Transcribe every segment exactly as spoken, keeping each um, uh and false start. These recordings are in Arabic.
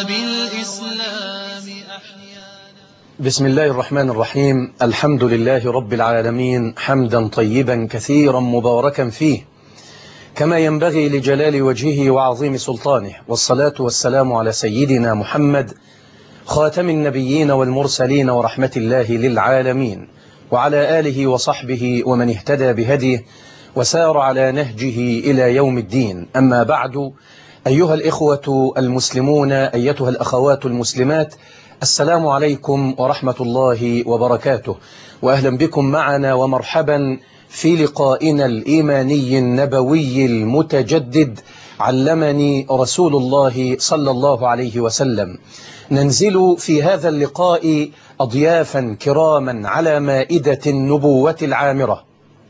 وبالإسلام أحيانا. بسم الله الرحمن الرحيم. الحمد لله رب العالمين، حمدا طيبا كثيرا مباركا فيه كما ينبغي لجلال وجهه وعظيم سلطانه، والصلاة والسلام على سيدنا محمد خاتم النبيين والمرسلين ورحمة الله للعالمين، وعلى آله وصحبه ومن اهتدى بهديه وسار على نهجه إلى يوم الدين. أما بعد، أيها الإخوة المسلمون، أيتها الأخوات المسلمات، السلام عليكم ورحمة الله وبركاته، وأهلا بكم معنا ومرحبا في لقائنا الإيماني النبوي المتجدد. علمني رسول الله صلى الله عليه وسلم. ننزل في هذا اللقاء أضيافا كراما على مائدة النبوة العامرة.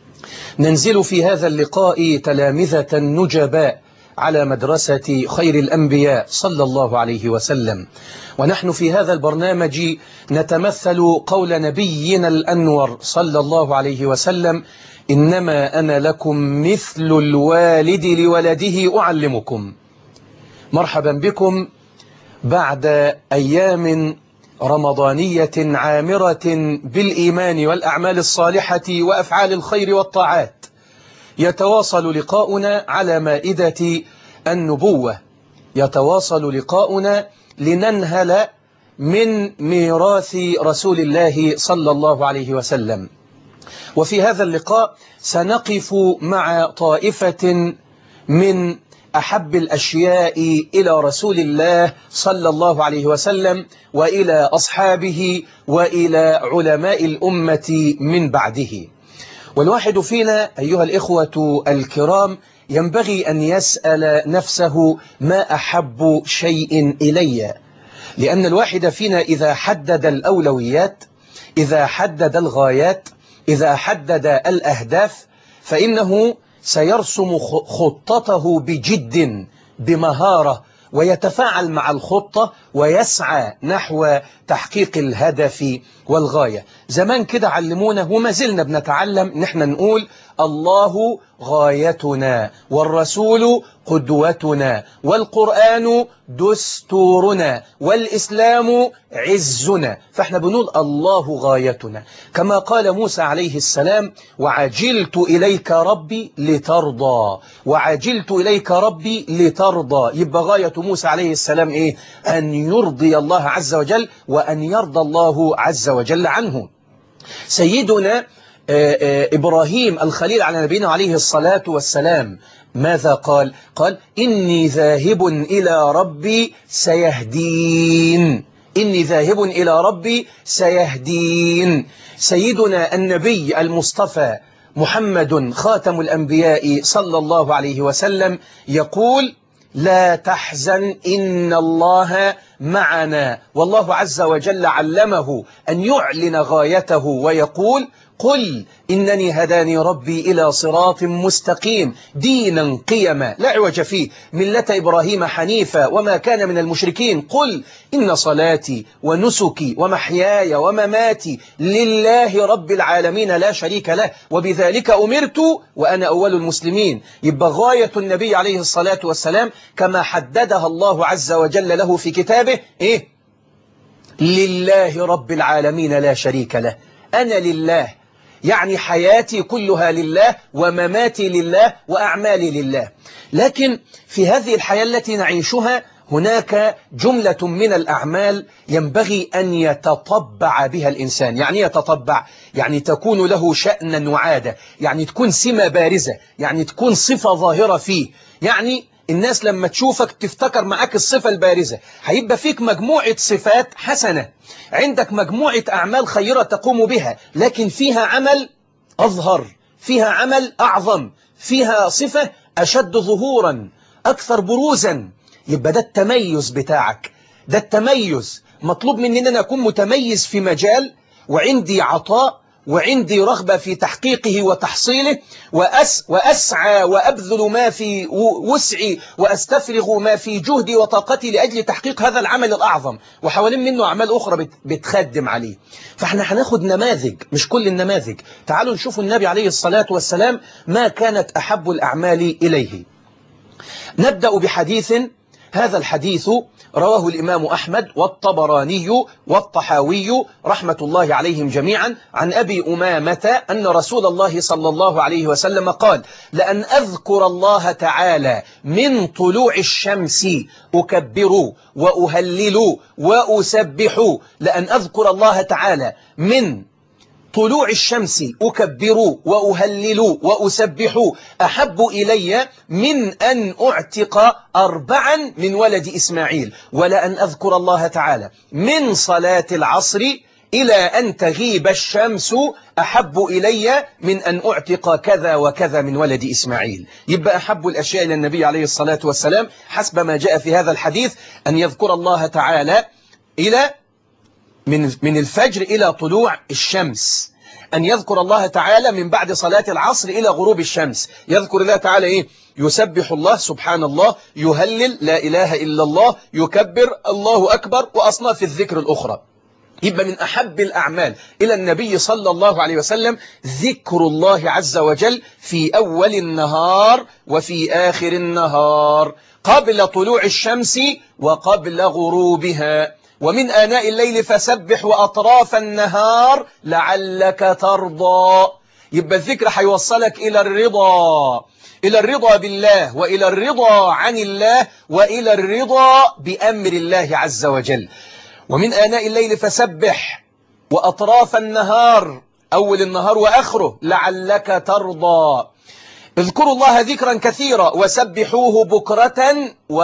ننزل في هذا اللقاء تلامذة نجباء على مدرسة خير الأنبياء صلى الله عليه وسلم. ونحن في هذا البرنامج نتمثل قول نبينا الأنور صلى الله عليه وسلم: إنما أنا لكم مثل الوالد لولده أعلمكم. مرحبا بكم بعد أيام رمضانية عامرة بالإيمان والأعمال الصالحة وأفعال الخير والطاعات. يتواصل لقاؤنا على مائدة النبوة، يتواصل لقاؤنا لننهل من ميراث رسول الله صلى الله عليه وسلم. وفي هذا اللقاء سنقف مع طائفة من أحب الأشياء إلى رسول الله صلى الله عليه وسلم وإلى أصحابه وإلى علماء الأمة من بعده. والواحد فينا أيها الإخوة الكرام ينبغي أن يسأل نفسه: ما أحب شيء إلي؟ لأن الواحد فينا إذا حدد الأولويات، إذا حدد الغايات، إذا حدد الأهداف، فإنه سيرسم خطته بجد بمهارة، ويتفاعل مع الخطة ويسعى نحو تحقيق الهدف والغاية. زمان كده علمونا وما زلنا بنتعلم نحن نقول: الله غايتنا، والرسول قدوتنا، والقرآن دستورنا، والإسلام عزنا. فاحنا بنقول الله غايتنا، كما قال موسى عليه السلام: وعجلت إليك ربي لترضى، وعجلت إليك ربي لترضى. يبقى غاية موسى عليه السلام إيه؟ أن يرضي الله عز وجل، وأن يرضى الله عز وجل عنه. سيدنا إبراهيم الخليل على نبينا عليه الصلاة والسلام ماذا قال؟ قال: إني ذاهب إلى ربي سيهدين، إني ذاهب إلى ربي سيهدين. سيدنا النبي المصطفى محمد خاتم الأنبياء صلى الله عليه وسلم يقول: لا تحزن إن الله معنا. والله عز وجل علمه أن يعلن غايته ويقول: قل إنني هداني ربي إلى صراط مستقيم دينا قيما لا عوج فيه ملة إبراهيم حنيفا وما كان من المشركين. قل إن صلاتي ونسكي ومحياي ومماتي لله رب العالمين لا شريك له وبذلك أمرت وأنا أول المسلمين. يبقى غاية النبي عليه الصلاة والسلام كما حددها الله عز وجل له في كتابه إيه؟ لله رب العالمين لا شريك له. أنا لله، يعني حياتي كلها لله، ومماتي لله، وأعمالي لله. لكن في هذه الحياة التي نعيشها هناك جملة من الأعمال ينبغي أن يتطبع بها الإنسان. يعني يتطبع، يعني تكون له شأنا وعادة، يعني تكون سمة بارزة، يعني تكون صفة ظاهرة فيه. يعني الناس لما تشوفك تفتكر معاك الصفة البارزة. هيبقى فيك مجموعة صفات حسنة، عندك مجموعة أعمال خيرة تقوم بها، لكن فيها عمل أظهر، فيها عمل أعظم، فيها صفة أشد ظهورا، أكثر بروزا. يبقى ده التميز بتاعك، ده التميز. مطلوب مني أن أنا أكون متميز في مجال، وعندي عطاء، وعندي رغبة في تحقيقه وتحصيله، وأس وأسعى وأبذل ما في وسعي وأستفرغ ما في جهدي وطاقتي لأجل تحقيق هذا العمل الأعظم، وحوالين منه أعمال أخرى بتخدم عليه. فاحنا هناخد نماذج، مش كل النماذج. تعالوا نشوف النبي عليه الصلاة والسلام ما كانت أحب الأعمال إليه. نبدأ بحديث هذا الحديث رواه الإمام أحمد والطبراني والطحاوي رحمة الله عليهم جميعا عن أبي أمامة أن رسول الله صلى الله عليه وسلم قال: لأن أذكر الله تعالى من طلوع الشمس أكبر وأهلل وأسبح، لأن أذكر الله تعالى من طلوع الشمس أكبر وأهلل وأسبح أحب إلي من أن أعتق أربعا من ولد إسماعيل، ولأن أذكر الله تعالى من صلاة العصر إلى أن تغيب الشمس أحب إلي من أن أعتق كذا وكذا من ولد إسماعيل. يبقى أحب الأشياء إلى النبي عليه الصلاة والسلام حسب ما جاء في هذا الحديث أن يذكر الله تعالى إلى من من الفجر إلى طلوع الشمس، أن يذكر الله تعالى من بعد صلاة العصر إلى غروب الشمس. يذكر الله تعالى إيه؟ يسبح الله، سبحان الله، يهلل، لا إله إلا الله، يكبر، الله أكبر، وأصناف الذكر الأخرى. يبقى من أحب الأعمال إلى النبي صلى الله عليه وسلم ذكر الله عز وجل في أول النهار وفي آخر النهار، قبل طلوع الشمس وقبل غروبها. ومن آناء الليل فسبح وأطراف النهار لعلك ترضى. يبقى الذكر هيوصلك إلى الرضا، إلى الرضا بالله، وإلى الرضا عن الله، وإلى الرضا بأمر الله عز وجل. ومن آناء الليل فسبح وأطراف النهار، أول النهار وآخره، لعلك ترضى. اذكروا الله ذكرا كثيرا وسبحوه بكرة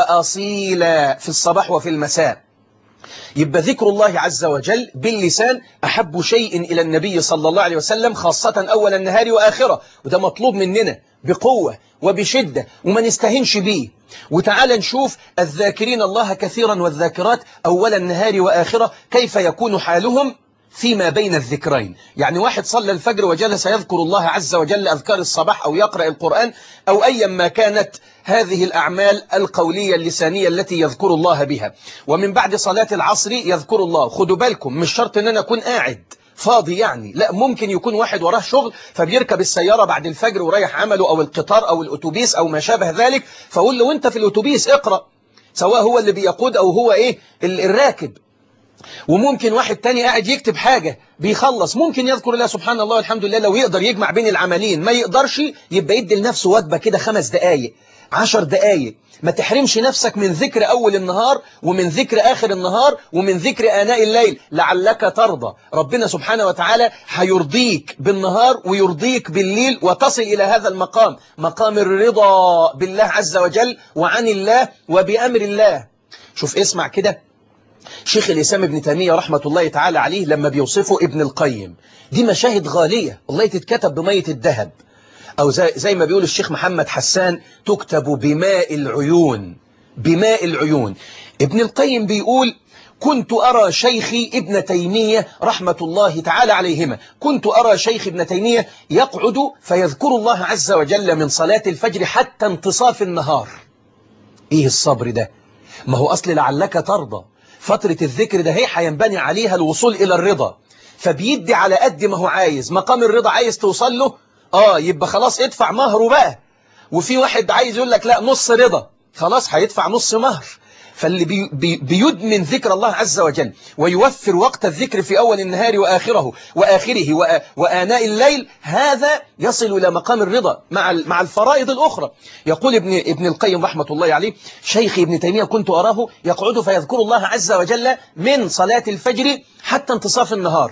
وأصيلا، في الصباح وفي المساء. يبقى ذكر الله عز وجل باللسان أحب شيء إلى النبي صلى الله عليه وسلم، خاصة أول النهار وآخرة، وده مطلوب مننا بقوة وبشدة وما نستهنش بيه. وتعالى نشوف الذاكرين الله كثيرا والذاكرات أول النهار وآخرة كيف يكون حالهم فيما بين الذكرين. يعني واحد صلى الفجر وجلس يذكر الله عز وجل أذكار الصباح أو يقرأ القرآن أو أيا ما كانت هذه الأعمال القولية اللسانية التي يذكر الله بها، ومن بعد صلاة العصر يذكر الله. خدوا بالكم، مش شرط أن أنا أكون قاعد فاضي يعني، لا، ممكن يكون واحد وراه شغل فبيركب السيارة بعد الفجر ورايح عمله أو القطار أو الأتوبيس أو ما شابه ذلك، فأقول له وانت في الأتوبيس اقرأ، سواء هو اللي بيقود أو هو إيه الراكب. وممكن واحد تاني قاعد يكتب حاجة بيخلص، ممكن يذكر الله سبحان الله والحمد لله لو يقدر يجمع بين العملين. ما يقدرش يبقى يدي لنفسه وجبة كده خمس دقايق عشر دقايق. ما تحرمش نفسك من ذكر أول النهار ومن ذكر آخر النهار ومن ذكر آناء الليل لعلك ترضى. ربنا سبحانه وتعالى هيرضيك بالنهار ويرضيك بالليل، وتصل إلى هذا المقام، مقام الرضا بالله عز وجل وعن الله وبأمر الله. شوف اسمع كده، شيخ الإسلام ابن تيمية رحمة الله تعالى عليه لما بيوصفه ابن القيم، دي مشاهد غالية والله تتكتب بمية الذهب، أو زي, زي ما بيقول الشيخ محمد حسان تكتب بماء العيون، بماء العيون. ابن القيم بيقول: كنت أرى شيخي ابن تيمية رحمة الله تعالى عليهما، كنت أرى شيخ ابن تيمية يقعد فيذكر الله عز وجل من صلاة الفجر حتى انتصاف النهار. إيه الصبر ده؟ ما هو أصل لعلك ترضى، فترة الذكر ده هي هينبني عليها الوصول إلى الرضا، فبيدي على قد ما هو عايز. مقام الرضا عايز توصل له، آه يبقى خلاص ادفع مهره بقى. وفي واحد عايز يقول لك لا نص رضا، خلاص هيدفع نص مهر. فاللي بي بي بيدمن ذكر الله عز وجل ويوفر وقت الذكر في أول النهار وآخره وآخره وآناء الليل، هذا يصل إلى مقام الرضا مع مع الفرائض الأخرى. يقول ابن ابن القيم رحمة الله عليه: شيخي ابن تيمية كنت أراه يقعد فيذكر الله عز وجل من صلاة الفجر حتى انتصاف النهار.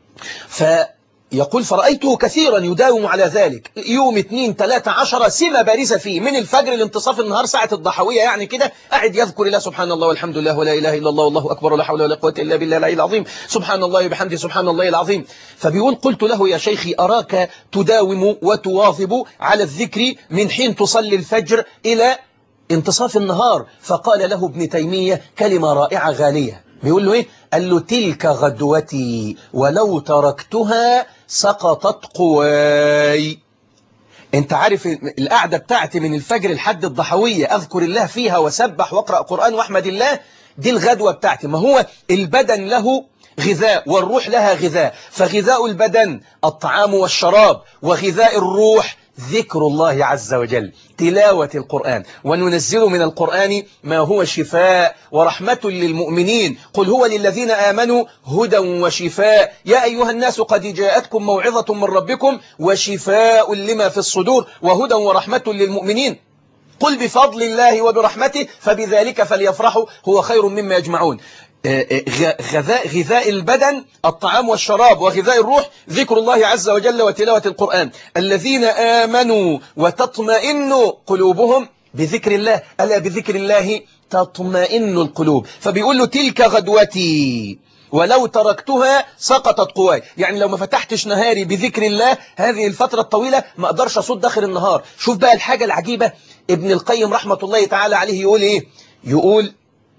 ف يقول: فرأيته كثيرا يداوم على ذلك، يوم اثنين ثلاثة عشر سمة بارزة فيه، من الفجر لانتصاف النهار ساعة الضحوية يعني كده، قاعد يذكر الله سبحان الله والحمد لله ولا إله إلا الله والله أكبر ولا حول ولا قوة إلا بالله العلي العظيم، سبحان الله وبحمده سبحان الله العظيم. فبيقول: قلت له: يا شيخي أراك تداوم وتواظب على الذكر من حين تصلي الفجر إلى انتصاف النهار. فقال له ابن تيمية كلمة رائعة غالية، بيقول له إيه؟ قال له: تلك غدوتي ولو تركتها سقطت قواي. انت عارف القعدة بتاعتي من الفجر لحد الضحوية أذكر الله فيها وسبح وأقرأ قرآن وأحمد الله، دي الغدوة بتاعتي. ما هو البدن له غذاء والروح لها غذاء، فغذاء البدن الطعام والشراب، وغذاء الروح ذكر الله عز وجل، تلاوة القرآن. وننزل من القرآن ما هو شفاء ورحمة للمؤمنين، قل هو للذين آمنوا هدى وشفاء يا أيها الناس قد جاءتكم موعظة من ربكم وشفاء لما في الصدور وهدى ورحمة للمؤمنين، قل بفضل الله وبرحمته فبذلك فليفرحوا هو خير مما يجمعون. غذاء, غذاء البدن الطعام والشراب، وغذاء الروح ذكر الله عز وجل وتلاوة القرآن. الذين آمنوا وتطمئن قلوبهم بذكر الله، ألا بذكر الله تطمئن القلوب. فبيقول له تلك غدوتي ولو تركتها سقطت قواي، يعني لو ما فتحتش نهاري بذكر الله هذه الفترة الطويلة ما أقدرش أصد آخر النهار. شوف بقى الحاجة العجيبة، ابن القيم رحمة الله تعالى عليه يقول إيه؟ يقول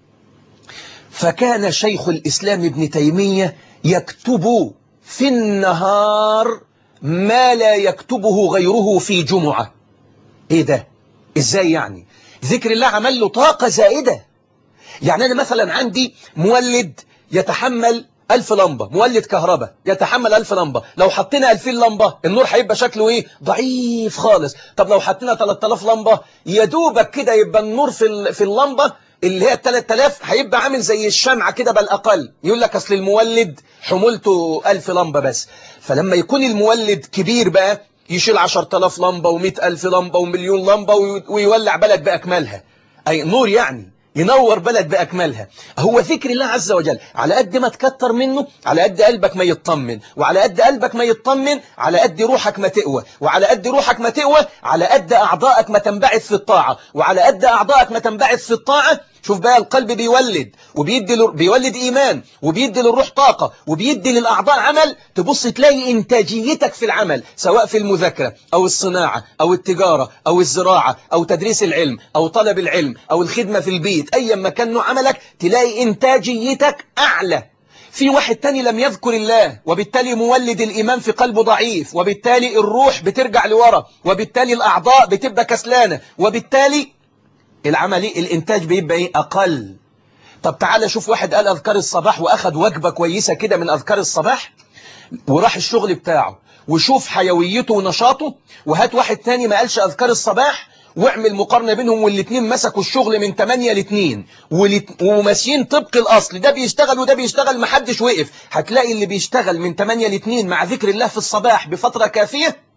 فكان شيخ الإسلام ابن تيمية يكتب في النهار ما لا يكتبه غيره في جمعة. إيه ده؟ إزاي يعني؟ ذكر الله عمل له طاقة زائدة. يعني أنا مثلا عندي مولد يتحمل ألف لمبة، مولد كهرباء يتحمل ألف لمبة، لو حطينا ألفين لمبة النور هيبقى شكله إيه؟ ضعيف خالص. طب لو حطينا ثلاثة آلاف لمبة يدوبك كده يبقى النور في في اللمبة اللي هي ثلاثة آلاف هيبقى عامل زي الشمعة كده بل أقل. يقول لك أصل المولد حمولته ألف لمبة بس. فلما يكون المولد كبير بقى يشيل عشرة آلاف لمبة ومئة ألف لمبة ومليون لمبة ويولع بلد بأكملها، أي نور يعني ينور بلد بأكملها. هو ذكر الله عز وجل على قد ما تكتر منه على قد قلبك ما يطمن، وعلى قد قلبك ما يطمن على قد روحك ما تقوى، وعلى قد روحك ما تقوى على قد أعضائك ما تنبعث في الطاعة، وعلى قد أعضائك ما تنبعث في الطاعة. شوف بقى القلب بيولد وبيدي ل... بيولد إيمان وبيدي للروح طاقة وبيدي للأعضاء عمل. تبص تلاقي إنتاجيتك في العمل سواء في المذاكرة أو الصناعة أو التجارة أو الزراعة أو تدريس العلم أو طلب العلم أو الخدمة في البيت، أي ما كان نوع عملك تلاقي إنتاجيتك أعلى. في واحد تاني لم يذكر الله وبالتالي مولد الإيمان في قلبه ضعيف، وبالتالي الروح بترجع لورا، وبالتالي الأعضاء بتبقى كسلانة، وبالتالي العملي الإنتاج بيبقى إيه؟ أقل. طب تعالى شوف واحد قال أذكار الصباح وأخد وجبة كويسة كده من أذكار الصباح وراح الشغل بتاعه، وشوف حيويته ونشاطه. وهات واحد تاني ما قالش أذكار الصباح واعمل مقارنة بينهم، والاتنين مسكوا الشغل من تمانية لاتنين وماشيين طبق الأصل، ده بيشتغل وده بيشتغل محدش وقف. هتلاقي اللي بيشتغل من تمانية لاتنين مع ذكر الله في الصباح بفترة كافية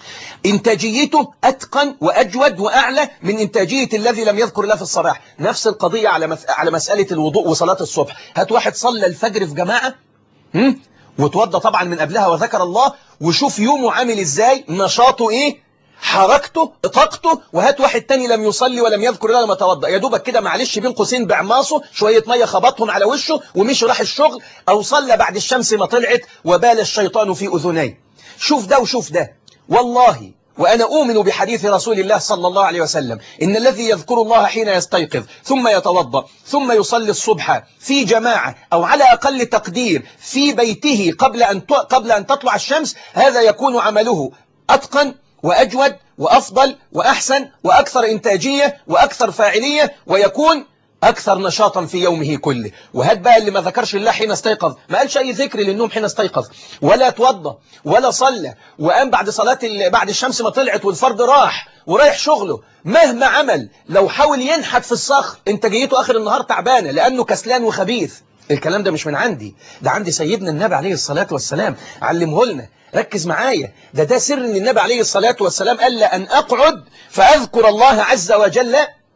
إنتاجيته أتقن وأجود وأعلى من إنتاجية الذي لم يذكر الله في الصباح. نفس القضية على مس... على مسألة الوضوء وصلاة الصبح. هات واحد صلى الفجر في جماعة هم؟ وتوضى طبعا من قبلها وذكر الله، وشوف يومه عامل إزاي، نشاطه إيه، حركته، طاقته. وهات واحد تاني لم يصلي ولم يذكر الله لما توضى، يا دوبك كده معلش بين قوسين بعماصه شوية مية خبطهم على وشه ومش راح الشغل، أو صلى بعد الشمس ما طلعت وبال الشيطان في أذنيه. شوف ده وشوف ده. والله وأنا أؤمن بحديث رسول الله صلى الله عليه وسلم إن الذي يذكر الله حين يستيقظ ثم يتوضأ ثم يصلي الصبح في جماعة أو على أقل تقدير في بيته قبل أن قبل أن تطلع الشمس، هذا يكون عمله أتقن وأجود وأفضل وأحسن وأكثر إنتاجية وأكثر فاعلية، ويكون أكثر نشاطا في يومه كله. وهات بقى اللي ما ذكرش الله حين استيقظ، ما قالش أي ذكر للنوم حين استيقظ، ولا توضى ولا صلى، وقام بعد صلاة بعد الشمس ما طلعت والفرد راح ورايح شغله، مهما عمل لو حاول ينحت في الصخر إنتاجيته آخر النهار تعبانة لأنه كسلان وخبيث. الكلام ده مش من عندي، ده عند سيدنا النبي عليه الصلاة والسلام علمه لنا. ركز معايا، ده ده سر ان النبي عليه الصلاة والسلام قال لأن أقعد فأذكر الله عز وجل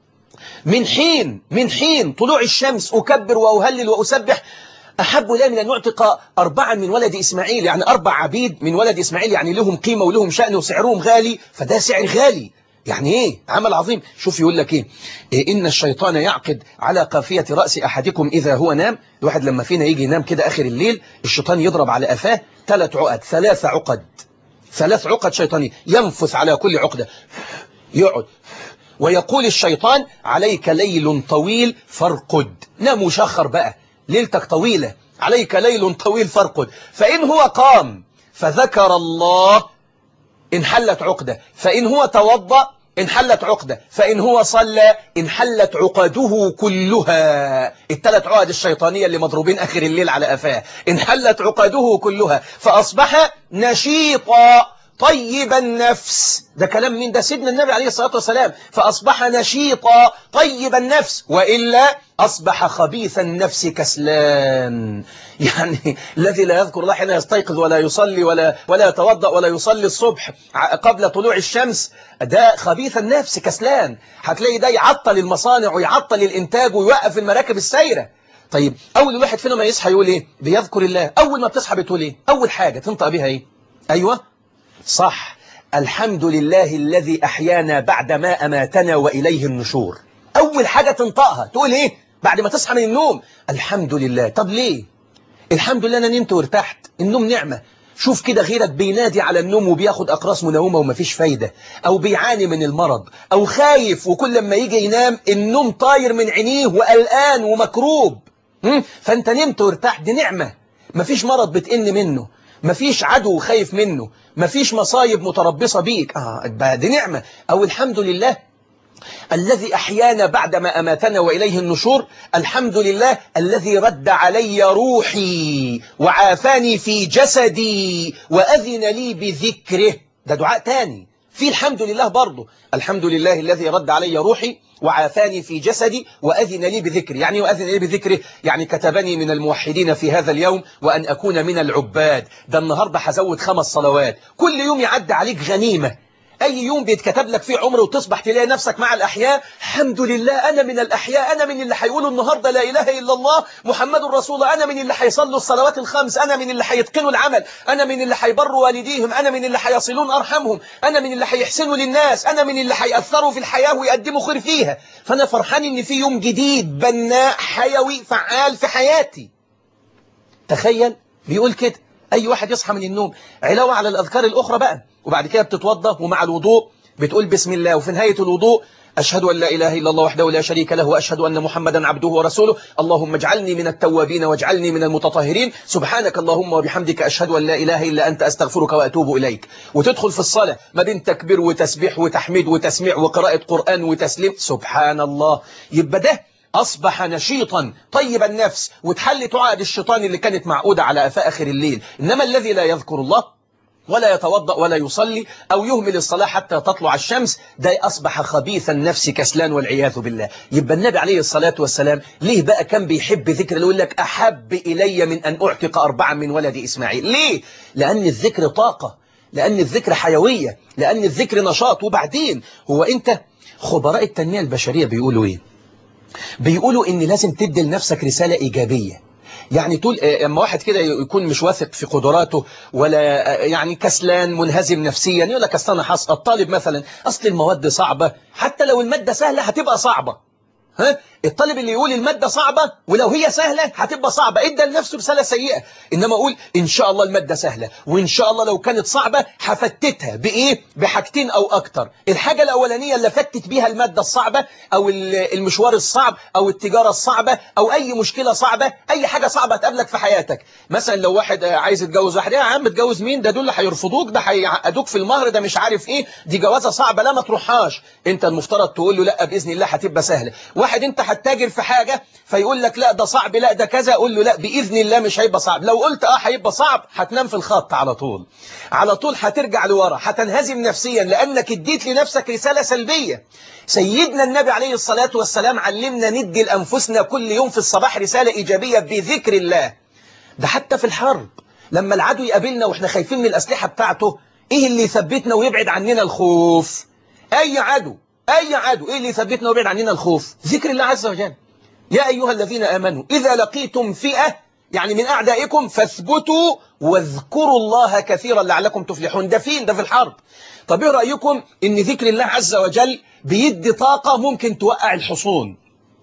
من حين من حين طلوع الشمس أكبر وأهلل وأسبح أحب إلي من أن يعتق أربعا من ولد إسماعيل، يعني أربع عبيد من ولد إسماعيل، يعني لهم قيمة ولهم شأن وسعرهم غالي، فده سعر غالي. يعني إيه؟ عمل عظيم. شوف يقول لك إيه؟ إيه إن الشيطان يعقد على قافية رأس أحدكم إذا هو نام. الواحد لما فينا يجي ينام كده آخر الليل الشيطان يضرب على قفاه ثلاث عقد ثلاث عقد ثلاث عقد شيطانية، ينفث على كل عقدة، يقعد ويقول الشيطان عليك ليل طويل فارقد. نام وشخر بقى، ليلتك طويلة، عليك ليل طويل فارقد. فإن هو قام فذكر الله انحلت عقدة، فإن هو توضأ انحلت عقدة، فإن هو صلى انحلت عقده كلها. الثلاث عقد الشيطانية اللي مضروبين آخر الليل على قفاه انحلت عقده كلها، فأصبح نشيطا طيب النفس. ده كلام مين؟ ده سيدنا النبي عليه الصلاة والسلام. فأصبح نشيطا طيب النفس، وإلا أصبح خبيث النفس كسلان. يعني الذي لا يذكر الله حين يستيقظ ولا يصلي ولا ولا يتوضأ ولا يصلي الصبح قبل طلوع الشمس، ده خبيث النفس كسلان. هتلاقي ده يعطل المصانع ويعطل الإنتاج ويوقف المراكب السايرة. طيب أول الواحد فينا ما يصحى يقول إيه؟ بيذكر الله. أول ما بتصحى بتقول إيه؟ أول حاجة تنطق بها إيه؟ أيوة صح، الحمد لله الذي أحيانا بعدما أماتنا وإليه النشور. أول حاجة تنطقها تقول إيه بعد ما تصحى من النوم؟ الحمد لله. طب ليه؟ الحمد لله أنا نمت وارتحت. النوم نعمة. شوف كده غيرك بينادي على النوم وبياخد أقراص منومة ومفيش فايدة، أو بيعاني من المرض، أو خايف وكل لما يجي ينام النوم طاير من عينيه وقلقان ومكروب. فأنت نمت وارتحت، دي نعمة. مفيش مرض بتئن منه، مفيش عدو خايف منه، مفيش مصايب متربصة بيك. آه دي نعمة. أو الحمد لله الذي أحيانا بعدما أماتنا وإليه النشور. الحمد لله الذي رد علي روحي وعافاني في جسدي وأذن لي بذكره. ده دعاء تاني في الحمد لله برضه. الحمد لله الذي رد علي روحي وعافاني في جسدي وأذن لي بذكري. يعني وأذن لي بذكره يعني كتبني من الموحدين في هذا اليوم وأن أكون من العباد. ده النهاردة هزود خمس صلوات. كل يوم يعد عليك غنيمة. أي يوم بيتكتب لك فيه عمر وتصبح تلاقي نفسك مع الأحياء. الحمد لله أنا من الأحياء، أنا من اللي هيقولوا النهاردة لا إله إلا الله محمد رسول الله، أنا من اللي هيصلوا الصلوات الخمس، أنا من اللي هيتقنوا العمل، أنا من اللي هيبروا والديهم، أنا من اللي هيصلون أرحمهم، أنا من اللي هيحسنوا للناس، أنا من اللي هيأثروا في الحياة ويقدموا خير فيها. فأنا فرحان إن في يوم جديد بناء حيوي فعال في حياتي. تخيل بيقول كده أي واحد يصحى من النوم، علاوة على الأذكار الأخرى بقى، وبعد كده بتتوضى ومع الوضوء بتقول بسم الله، وفي نهاية الوضوء أشهد أن لا إله إلا الله وحده لا شريك له وأشهد أن محمدا عبده ورسوله، اللهم اجعلني من التوابين واجعلني من المتطهرين، سبحانك اللهم وبحمدك أشهد أن لا إله إلا أنت أستغفرك وأتوب إليك. وتدخل في الصلاة ما بين تكبير وتسبيح وتحميد وتسميع وقراءة قرآن وتسليم. سبحان الله. يبقى ده أصبح نشيطا طيب النفس، وتحلت عقد الشيطان اللي كانت معقودة على أفاء آخر الليل. إنما الذي لا يذكر الله ولا يتوضأ ولا يصلي أو يهمل الصلاة حتى تطلع الشمس، ده أصبح خبيث النفس كسلان والعياذ بالله. يبقى النبي عليه الصلاة والسلام ليه بقى كان بيحب ذكر؟ يقول لك أحب إلي من أن أعتق أربعا من ولد إسماعيل. ليه؟ لأن الذكر طاقة، لأن الذكر حيوية، لأن الذكر نشاط. وبعدين هو أنت خبراء التنمية البشرية بيقولوا إيه؟ بيقولوا إن لازم تدي لنفسك رسالة إيجابية. يعني طول اما واحد كده يكون مش واثق في قدراته ولا يعني كسلان منهزم نفسيا، يقول لك اصل انا حاسس الطالب مثلا اصل المواد صعبة، حتى لو المادة سهلة هتبقى صعبة. ها الطالب اللي يقول المادة صعبة ولو هي سهلة هتبقى صعبة، ادى لنفسه رسالة سيئة. انما اقول ان شاء الله المادة سهلة، وان شاء الله لو كانت صعبة هفتتها بايه؟ بحاجتين او اكتر. الحاجة الاولانية اللي فتت بيها المادة الصعبة او المشوار الصعب او التجارة الصعبة او اي مشكلة صعبة، اي حاجة صعبة تقابلك في حياتك. مثلا لو واحد عايز يتجوز واحدة، يا عم تجوز مين؟ ده دول اللي هيرفضوك، ده هيعقدوك في المهر، ده مش عارف ايه، دي جوازة صعبة لا ما تروحهاش. انت المفترض تقول له لا باذن الله هتبقى سهلة. واحد انت هتتاجر في حاجة فيقول لك لا ده صعب، لا ده كذا، اقول له لا باذن الله مش هيبقى صعب. لو قلت اه هيبقى صعب هتنام في الخط على طول، على طول هترجع لورا، هتنهزم نفسيا لانك اديت لنفسك رسالة سلبية. سيدنا النبي عليه الصلاة والسلام علمنا ندي لانفسنا كل يوم في الصباح رسالة ايجابية بذكر الله. ده حتى في الحرب لما العدو يقابلنا واحنا خايفين من الاسلحة بتاعته، ايه اللي يثبتنا ويبعد عننا الخوف؟ اي عدو أي عدو إيه اللي يثبتنا ويبعد عننا الخوف؟ ذكر الله عز وجل. يا أيها الذين آمنوا إذا لقيتم فئة يعني من أعدائكم فاثبتوا واذكروا الله كثيرا لعلكم تفلحون. ده فين؟ ده في الحرب. طب إيه رأيكم إن ذكر الله عز وجل بيدي طاقة ممكن توقع الحصون؟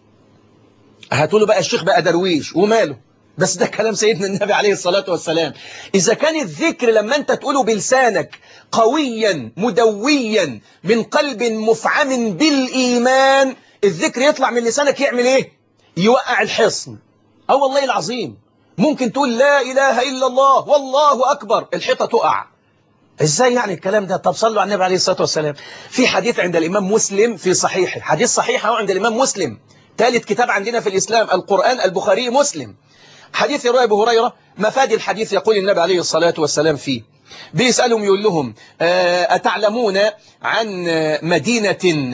هتقولوا بقى الشيخ بقى درويش وماله، بس ده كلام سيدنا النبي عليه الصلاة والسلام. إذا كان الذكر لما أنت تقوله بلسانك قويا مدويا من قلب مفعم بالإيمان، الذكر يطلع من لسانك يعمل إيه؟ يوقع الحصن. أو والله العظيم ممكن تقول لا إله إلا الله والله أكبر، الحيطة تقع. إزاي يعني الكلام ده؟ طب صلوا على النبي عليه الصلاة والسلام. في حديث عند الإمام مسلم في صحيحه، حديث صحيح هو عند الإمام مسلم، ثالث كتاب عندنا في الإسلام، القرآن، البخاري، مسلم. حديث رواية أبو هريرة، مفاد الحديث يقول النبي عليه الصلاة والسلام فيه بيسألهم يقول لهم أتعلمون عن مدينة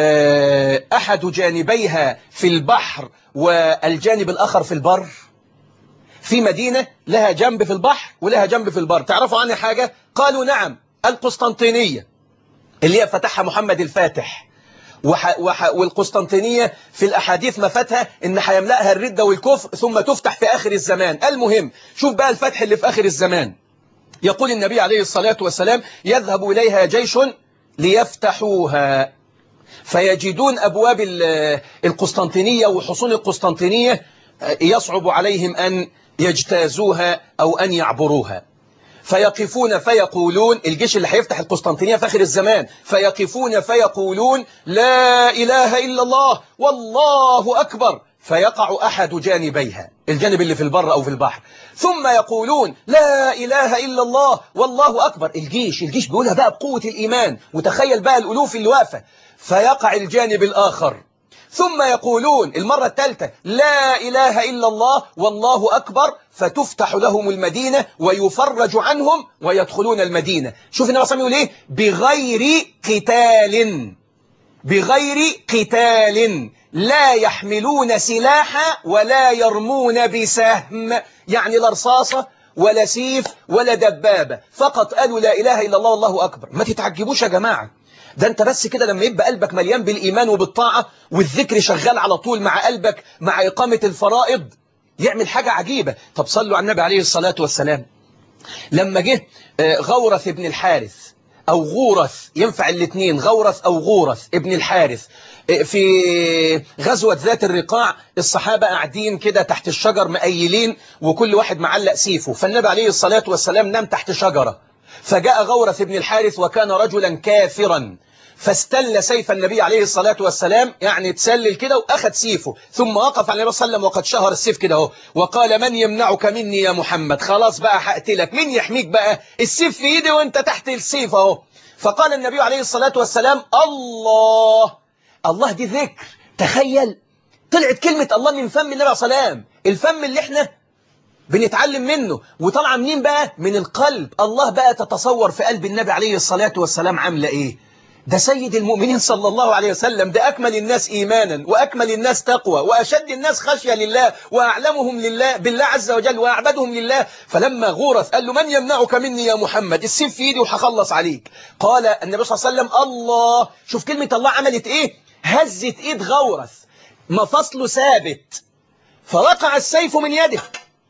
أحد جانبيها في البحر والجانب الآخر في البر؟ في مدينة لها جنب في البحر ولها جنب في البر، تعرفوا عنها حاجة؟ قالوا نعم، القسطنطينية اللي هي فتحها محمد الفاتح. وح وح والقسطنطينية في الأحاديث مفتها إن هيملأها الردة والكفر ثم تفتح في آخر الزمان. المهم شوف بقى الفتح اللي في آخر الزمان. يقول النبي عليه الصلاة والسلام يذهب إليها جيش ليفتحوها، فيجدون أبواب القسطنطينية وحصون القسطنطينية يصعب عليهم أن يجتازوها أو أن يعبروها، فيقفون فيقولون، الجيش اللي هيفتح القسطنطينية في آخر الزمان، فيقفون فيقولون لا إله إلا الله والله أكبر، فيقع أحد جانبيها، الجانب اللي في البر أو في البحر، ثم يقولون لا إله إلا الله والله أكبر، الجيش الجيش بيقولها بقى بقوة الإيمان، وتخيل بقى الألوف اللي واقفة، فيقع الجانب الآخر، ثم يقولون المرة الثالثة لا إله إلا الله والله أكبر، فتفتح لهم المدينة ويفرج عنهم ويدخلون المدينة. شوف النبي صلى الله عليه وسلم يقول إيه؟ بغير قتال، بغير قتال، لا يحملون سلاحا ولا يرمون بسهم، يعني لا رصاصة ولا سيف ولا دبابة، فقط قالوا لا إله إلا الله والله أكبر. ما تتعجبوش يا جماعة، ده انت بس كده لما يبقى قلبك مليان بالإيمان وبالطاعة والذكر شغال على طول مع قلبك مع إقامة الفرائض يعمل حاجة عجيبة. طب صلوا على النبي عليه الصلاة والسلام. لما جه غورث ابن الحارث أو غورث، ينفع الاثنين، غورث أو غورث ابن الحارث، في غزوة ذات الرقاع، الصحابة قاعدين كده تحت الشجر مقيلين وكل واحد معلق سيفه، فالنبي عليه الصلاة والسلام نام تحت شجرة، فجاء غورث بن الحارث وكان رجلا كافرا، فاستل سيف النبي عليه الصلاة والسلام، يعني تسلل كده وأخذ سيفه، ثم وقف على النبي صلى الله عليه وسلم وقد شهر السيف كده اهو، وقال من يمنعك مني يا محمد؟ خلاص بقى هقتلك، مين يحميك بقى؟ السيف في ايدي وانت تحت السيف اهو. فقال النبي عليه الصلاة والسلام الله. الله دي ذكر، تخيل طلعت كلمة الله من فم النبي عليه الصلاة والسلام، الفم اللي احنا بنتعلم منه، وطلع منين بقى؟ من القلب. الله بقى تتصور في قلب النبي عليه الصلاة والسلام عاملة ايه؟ ده سيد المؤمنين صلى الله عليه وسلم، ده أكمل الناس إيمانا وأكمل الناس تقوى وأشد الناس خشية لله وأعلمهم لله بالله عز وجل وأعبدهم لله. فلما غورث قال له من يمنعك مني يا محمد؟ السيف في إيدي وهخلص عليك. قال النبي صلى الله عليه وسلم الله. شوف كلمة الله عملت إيه؟ هزت إيد غورث، مفصله ثابت، فوقع السيف من يده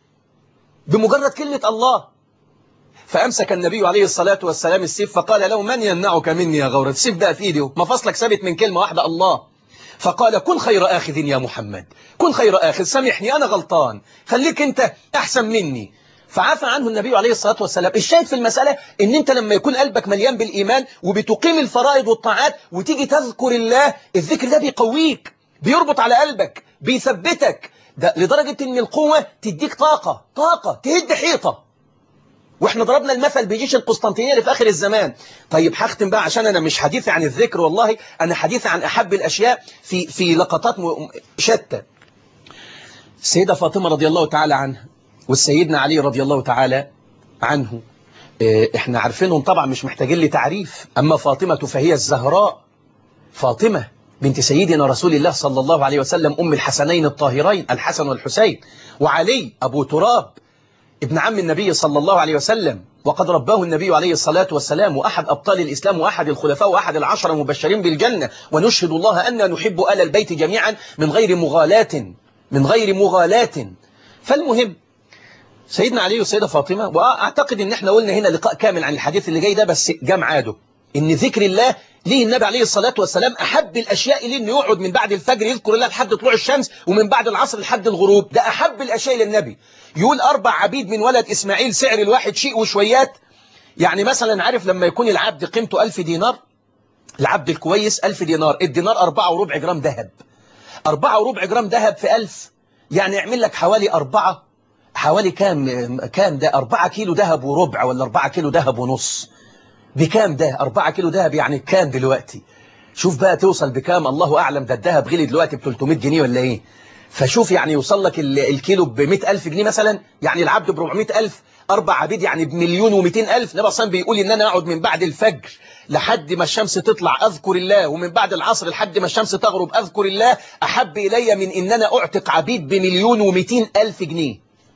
بمجرد كلمة الله. فأمسك النبي عليه الصلاة والسلام السيف فقال له من يمنعك مني يا غورث؟ السيف ده في ايدي، مفصلك ثابت من كلمة واحدة الله. فقال كن خير آخذ يا محمد، كن خير آخذ، سامحني أنا غلطان، خليك أنت أحسن مني. فعفى عنه النبي عليه الصلاة والسلام. الشاهد في المسألة إن أنت لما يكون قلبك مليان بالإيمان وبتقيم الفرائض والطاعات وتيجي تذكر الله، الذكر ده بيقويك، بيربط على قلبك، بيثبتك، ده لدرجة إن القوة تديك طاقة، طاقة تهد حيطة. واحنا ضربنا المثل بجيش القسطنطينية اللي في آخر الزمان. طيب هختم بقى، عشان أنا مش حديثي عن الذكر والله، أنا حديثي عن أحب الأشياء في في لقطات شتى. السيدة فاطمة رضي الله تعالى عنها والسيدنا علي رضي الله تعالى عنه، احنا عارفينهم طبعا مش محتاجين لتعريف. أما فاطمة فهي الزهراء، فاطمة بنت سيدنا رسول الله صلى الله عليه وسلم، أم الحسنين الطاهرين الحسن والحسين، وعلي أبو تراب ابن عم النبي صلى الله عليه وسلم، وقد رباه النبي عليه الصلاة والسلام، وأحد أبطال الإسلام وأحد الخلفاء وأحد العشر المبشرين بالجنة. ونشهد الله أننا نحب آل البيت جميعا من غير مغالاة، من غير مغالاة. فالمهم سيدنا علي والسيدة فاطمة، وأعتقد أن احنا قلنا هنا لقاء كامل عن الحديث اللي جاي ده، بس جمع عاده إن ذكر الله ليه النبي عليه الصلاة والسلام أحب الأشياء ليه، إنه يقعد من بعد الفجر يذكر الله لحد طلوع الشمس، ومن بعد العصر لحد الغروب، ده أحب الأشياء للنبي. يقول أربع عبيد من ولد إسماعيل سعر الواحد شيء وشويات. يعني مثلا عارف لما يكون العبد قيمته ألف دينار، العبد الكويس ألف دينار، الدينار أربعة وربع جرام ذهب، أربعة وربع جرام ذهب في ألف، يعني يعمل لك حوالي أربعة، حوالي كام كام ده؟ أربعة كيلو ذهب وربع ولا أربعة كيلو ذهب ونص؟ بكام ده؟ أربعة كيلو ذهب يعني كام دلوقتي؟ شوف بقى توصل بكام، الله أعلم. ده الذهب غلي دلوقتي ب ثلاثمائة جنيه ولا إيه؟ فشوف يعني يوصل لك الكيلو ب مئة ألف جنيه مثلا، يعني العبد ب أربعمائة ألف، أربع عبيد يعني بمليون ومئتين ألف. النبي صلى بيقول إن أنا أقعد من بعد الفجر لحد ما الشمس تطلع أذكر الله، ومن بعد العصر لحد ما الشمس تغرب أذكر الله، أحب إلي من إن أنا أعتق عبيد بمليون ومئتين ألف جنيه.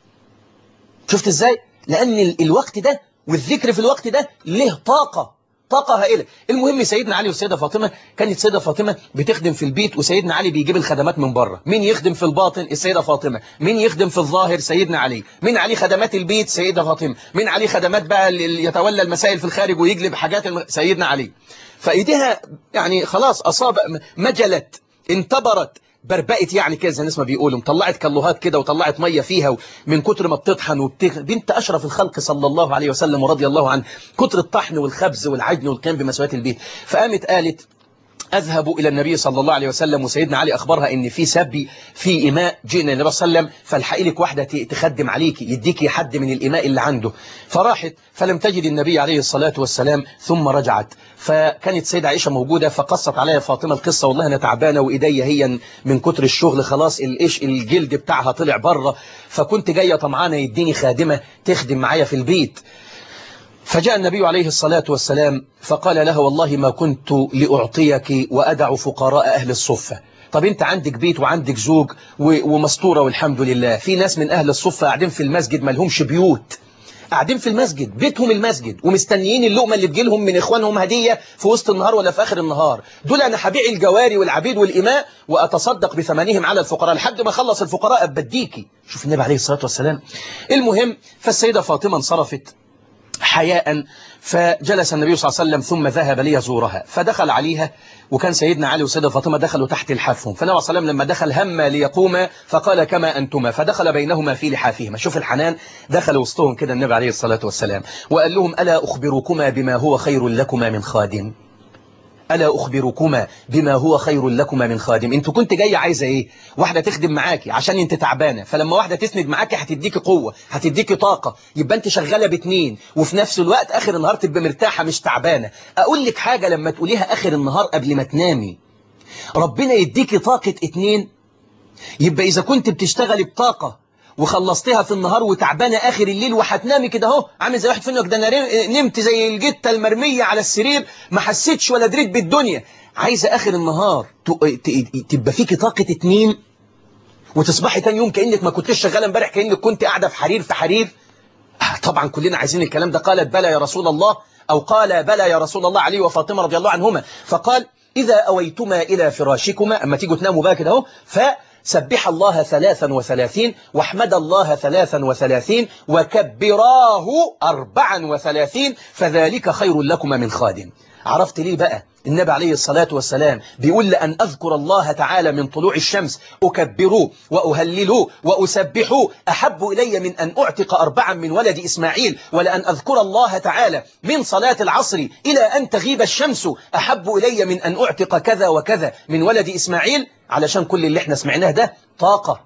شفت إزاي؟ لأن الوقت ده والذكر في الوقت ده له طاقة طاقة هائلة. المهم سيدنا علي والسيدة فاطمة، كانت سيدة فاطمة بتخدم في البيت وسيدنا علي بيجيب الخدمات من بره. مين يخدم في الباطن؟ السيدة فاطمة. مين يخدم في الظاهر؟ سيدنا علي. مين علي خدمات البيت؟ سيدة فاطمة. مين علي خدمات بقى اللي يتولى المسائل في الخارج ويجلب حاجات الم... سيدنا علي. فايديها يعني خلاص أصاب مجلت انتبرت بربقت يعني كده زي الناس ما بيقولوا، طلعت كلوهات كده وطلعت ميه فيها من كتر ما بتطحن وبتغ... بنت اشرف الخلق صلى الله عليه وسلم ورضي الله عنه، كتر الطحن والخبز والعجن والقيام بمسؤوليات البيت. فقامت قالت أذهب إلى النبي صلى الله عليه وسلم، وسيدنا علي أخبرها إن في سبي في إماء جئنا النبي صلى الله عليه وسلم، فالحقي لك واحدة تخدم عليكي، يديكي حد من الإماء اللي عنده. فراحت فلم تجد النبي عليه الصلاة والسلام ثم رجعت، فكانت سيدة عائشة موجودة فقصت عليها فاطمة القصة، والله أنا تعبانة وإيديا هي من كتر الشغل خلاص الإيش الجلد بتاعها طلع بره، فكنت جاية طمعانة يديني خادمة تخدم معايا في البيت. فجاء النبي عليه الصلاة والسلام فقال لها والله ما كنت لأعطيك وأدع فقراء أهل الصفة. طب انت عندك بيت وعندك زوج ومستورة والحمد لله، في ناس من أهل الصفة قاعدين في المسجد ما لهمش بيوت، قاعدين في المسجد بيتهم المسجد ومستنيين اللقمة اللي تجيلهم من إخوانهم هدية في وسط النهار ولا في آخر النهار. دول أنا هبيع الجواري والعبيد والإماء وأتصدق بثمنهم على الفقراء لحد ما خلص الفقراء أبديكي. شوف النبي عليه الصلاة والسلام. المهم فالسيدة فاطمة انصرفت حياء، فجلس النبي صلى الله عليه وسلم ثم ذهب ليزورها، فدخل عليها وكان سيدنا علي وسيدة فاطمة دخلوا تحت الحافهم، فالنبي صلى الله عليه وسلم لما دخل هم ليقوما فقال كما أنتما، فدخل بينهما في لحافهما. شوف الحنان، دخل وسطهم كده النبي عليه الصلاة والسلام وقال لهم ألا أخبركما بما هو خير لكما من خادم؟ ألا أخبركما بما هو خير لكما من خادم؟ انتوا كنت جاية عايزة ايه؟ واحدة تخدم معاكي عشان انت تعبانة، فلما واحدة تسند معاكي هتديكي قوة هتديكي طاقة، يبقى انت شغالة باتنين وفي نفس الوقت آخر النهار تبقى مرتاحة مش تعبانة. أقول لك حاجة، لما تقوليها آخر النهار قبل ما تنامي ربنا يديكي طاقة اتنين، يبقى إذا كنت بتشتغلي بطاقة وخلصتها في النهار وتعبانه اخر الليل وهتنامي كده اهو عامل زي واحد فينك ده انا نمت زي الجته المرميه على السرير ما حسيتش ولا دريت بالدنيا. عايزه اخر النهار تبقى فيكي طاقه اتنين وتصبحي تاني يوم كانك ما كنتش شغاله امبارح، كانك كنت قاعده في حرير في حرير. طبعا كلنا عايزين الكلام ده. قالت بلى يا رسول الله، او قال بلى يا رسول الله علي وفاطمه رضي الله عنهما. فقال اذا اويتما الى فراشكما، اما تيجوا تناموا بقى كده اهو، ف سبح الله ثلاثا وثلاثين واحمد الله ثلاثا وثلاثين وكبراه أربعا وثلاثين فذلك خير لكما من خادم. عرفت ليه بقى النبي عليه الصلاة والسلام بيقول لأن أذكر الله تعالى من طلوع الشمس أكبره وأهلله وأسبحه أحب إلي من أن أعتق أربعا من ولد إسماعيل، ولأن أذكر الله تعالى من صلاة العصر إلى أن تغيب الشمس أحب إلي من أن أعتق كذا وكذا من ولد إسماعيل. علشان كل اللي احنا سمعناه ده طاقة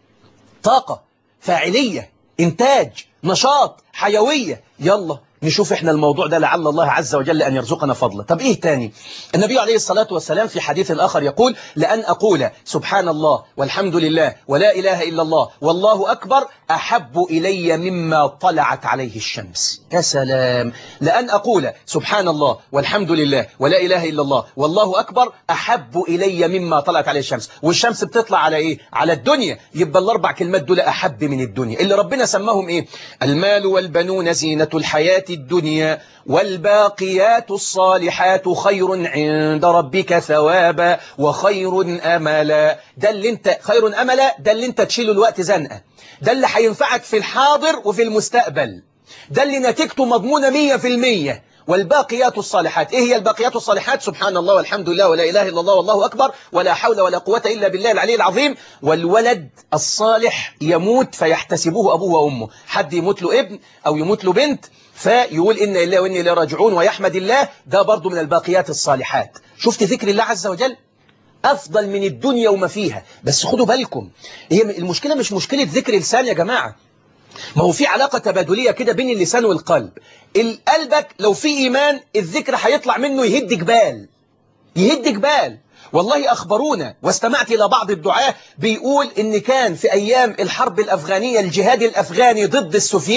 طاقة فاعلية إنتاج نشاط حيوية. يلا نشوف احنا الموضوع ده لعل الله عز وجل أن يرزقنا فضله. طب ايه تاني؟ النبي عليه الصلاة والسلام في حديث آخر يقول لأن أقول سبحان الله والحمد لله ولا إله إلا الله والله أكبر أحب إلي مما طلعت عليه الشمس. يا سلام. لأن أقول سبحان الله والحمد لله ولا إله إلا الله والله أكبر أحب إلي مما طلعت عليه الشمس. والشمس بتطلع على إيه؟ على الدنيا. يبقى الأربع كلمات دول أحب من الدنيا اللي ربنا سماهم إيه؟ المال والبنون زينة الحياة الدنيا والباقيات الصالحات خير عند ربك ثوابا وخير أملا. ده اللي انت خير أملا، ده اللي انت تشيله الوقت زنقة، ده اللي هينفعك في الحاضر وفي المستقبل، ده اللي نتيجته مضمونة مية في المية. والباقيات الصالحات، ايه هي الباقيات الصالحات؟ سبحان الله والحمد لله ولا إله إلا الله والله أكبر ولا حول ولا قوة إلا بالله العلي العظيم. والولد الصالح يموت فيحتسبوه أبوه وأمه، حد يموت له ابن أو يموت له بنت فيقول إن الله وإن إليه راجعون ويحمد الله، ده برضو من الباقيات الصالحات. شفت ذكر الله عز وجل أفضل من الدنيا وما فيها. بس خدوا بالكم، هي المشكلة مش مشكلة ذكر لسان يا جماعة، ما هو في علاقة تبادلية كده بين اللسان والقلب. قلبك لو في إيمان الذكر هيطلع منه يهد جبال يهد جبال. والله أخبرونا واستمعت إلى بعض الدعاة بيقول إن كان في أيام الحرب الأفغانية الجهاد الأفغاني ضد السوفييت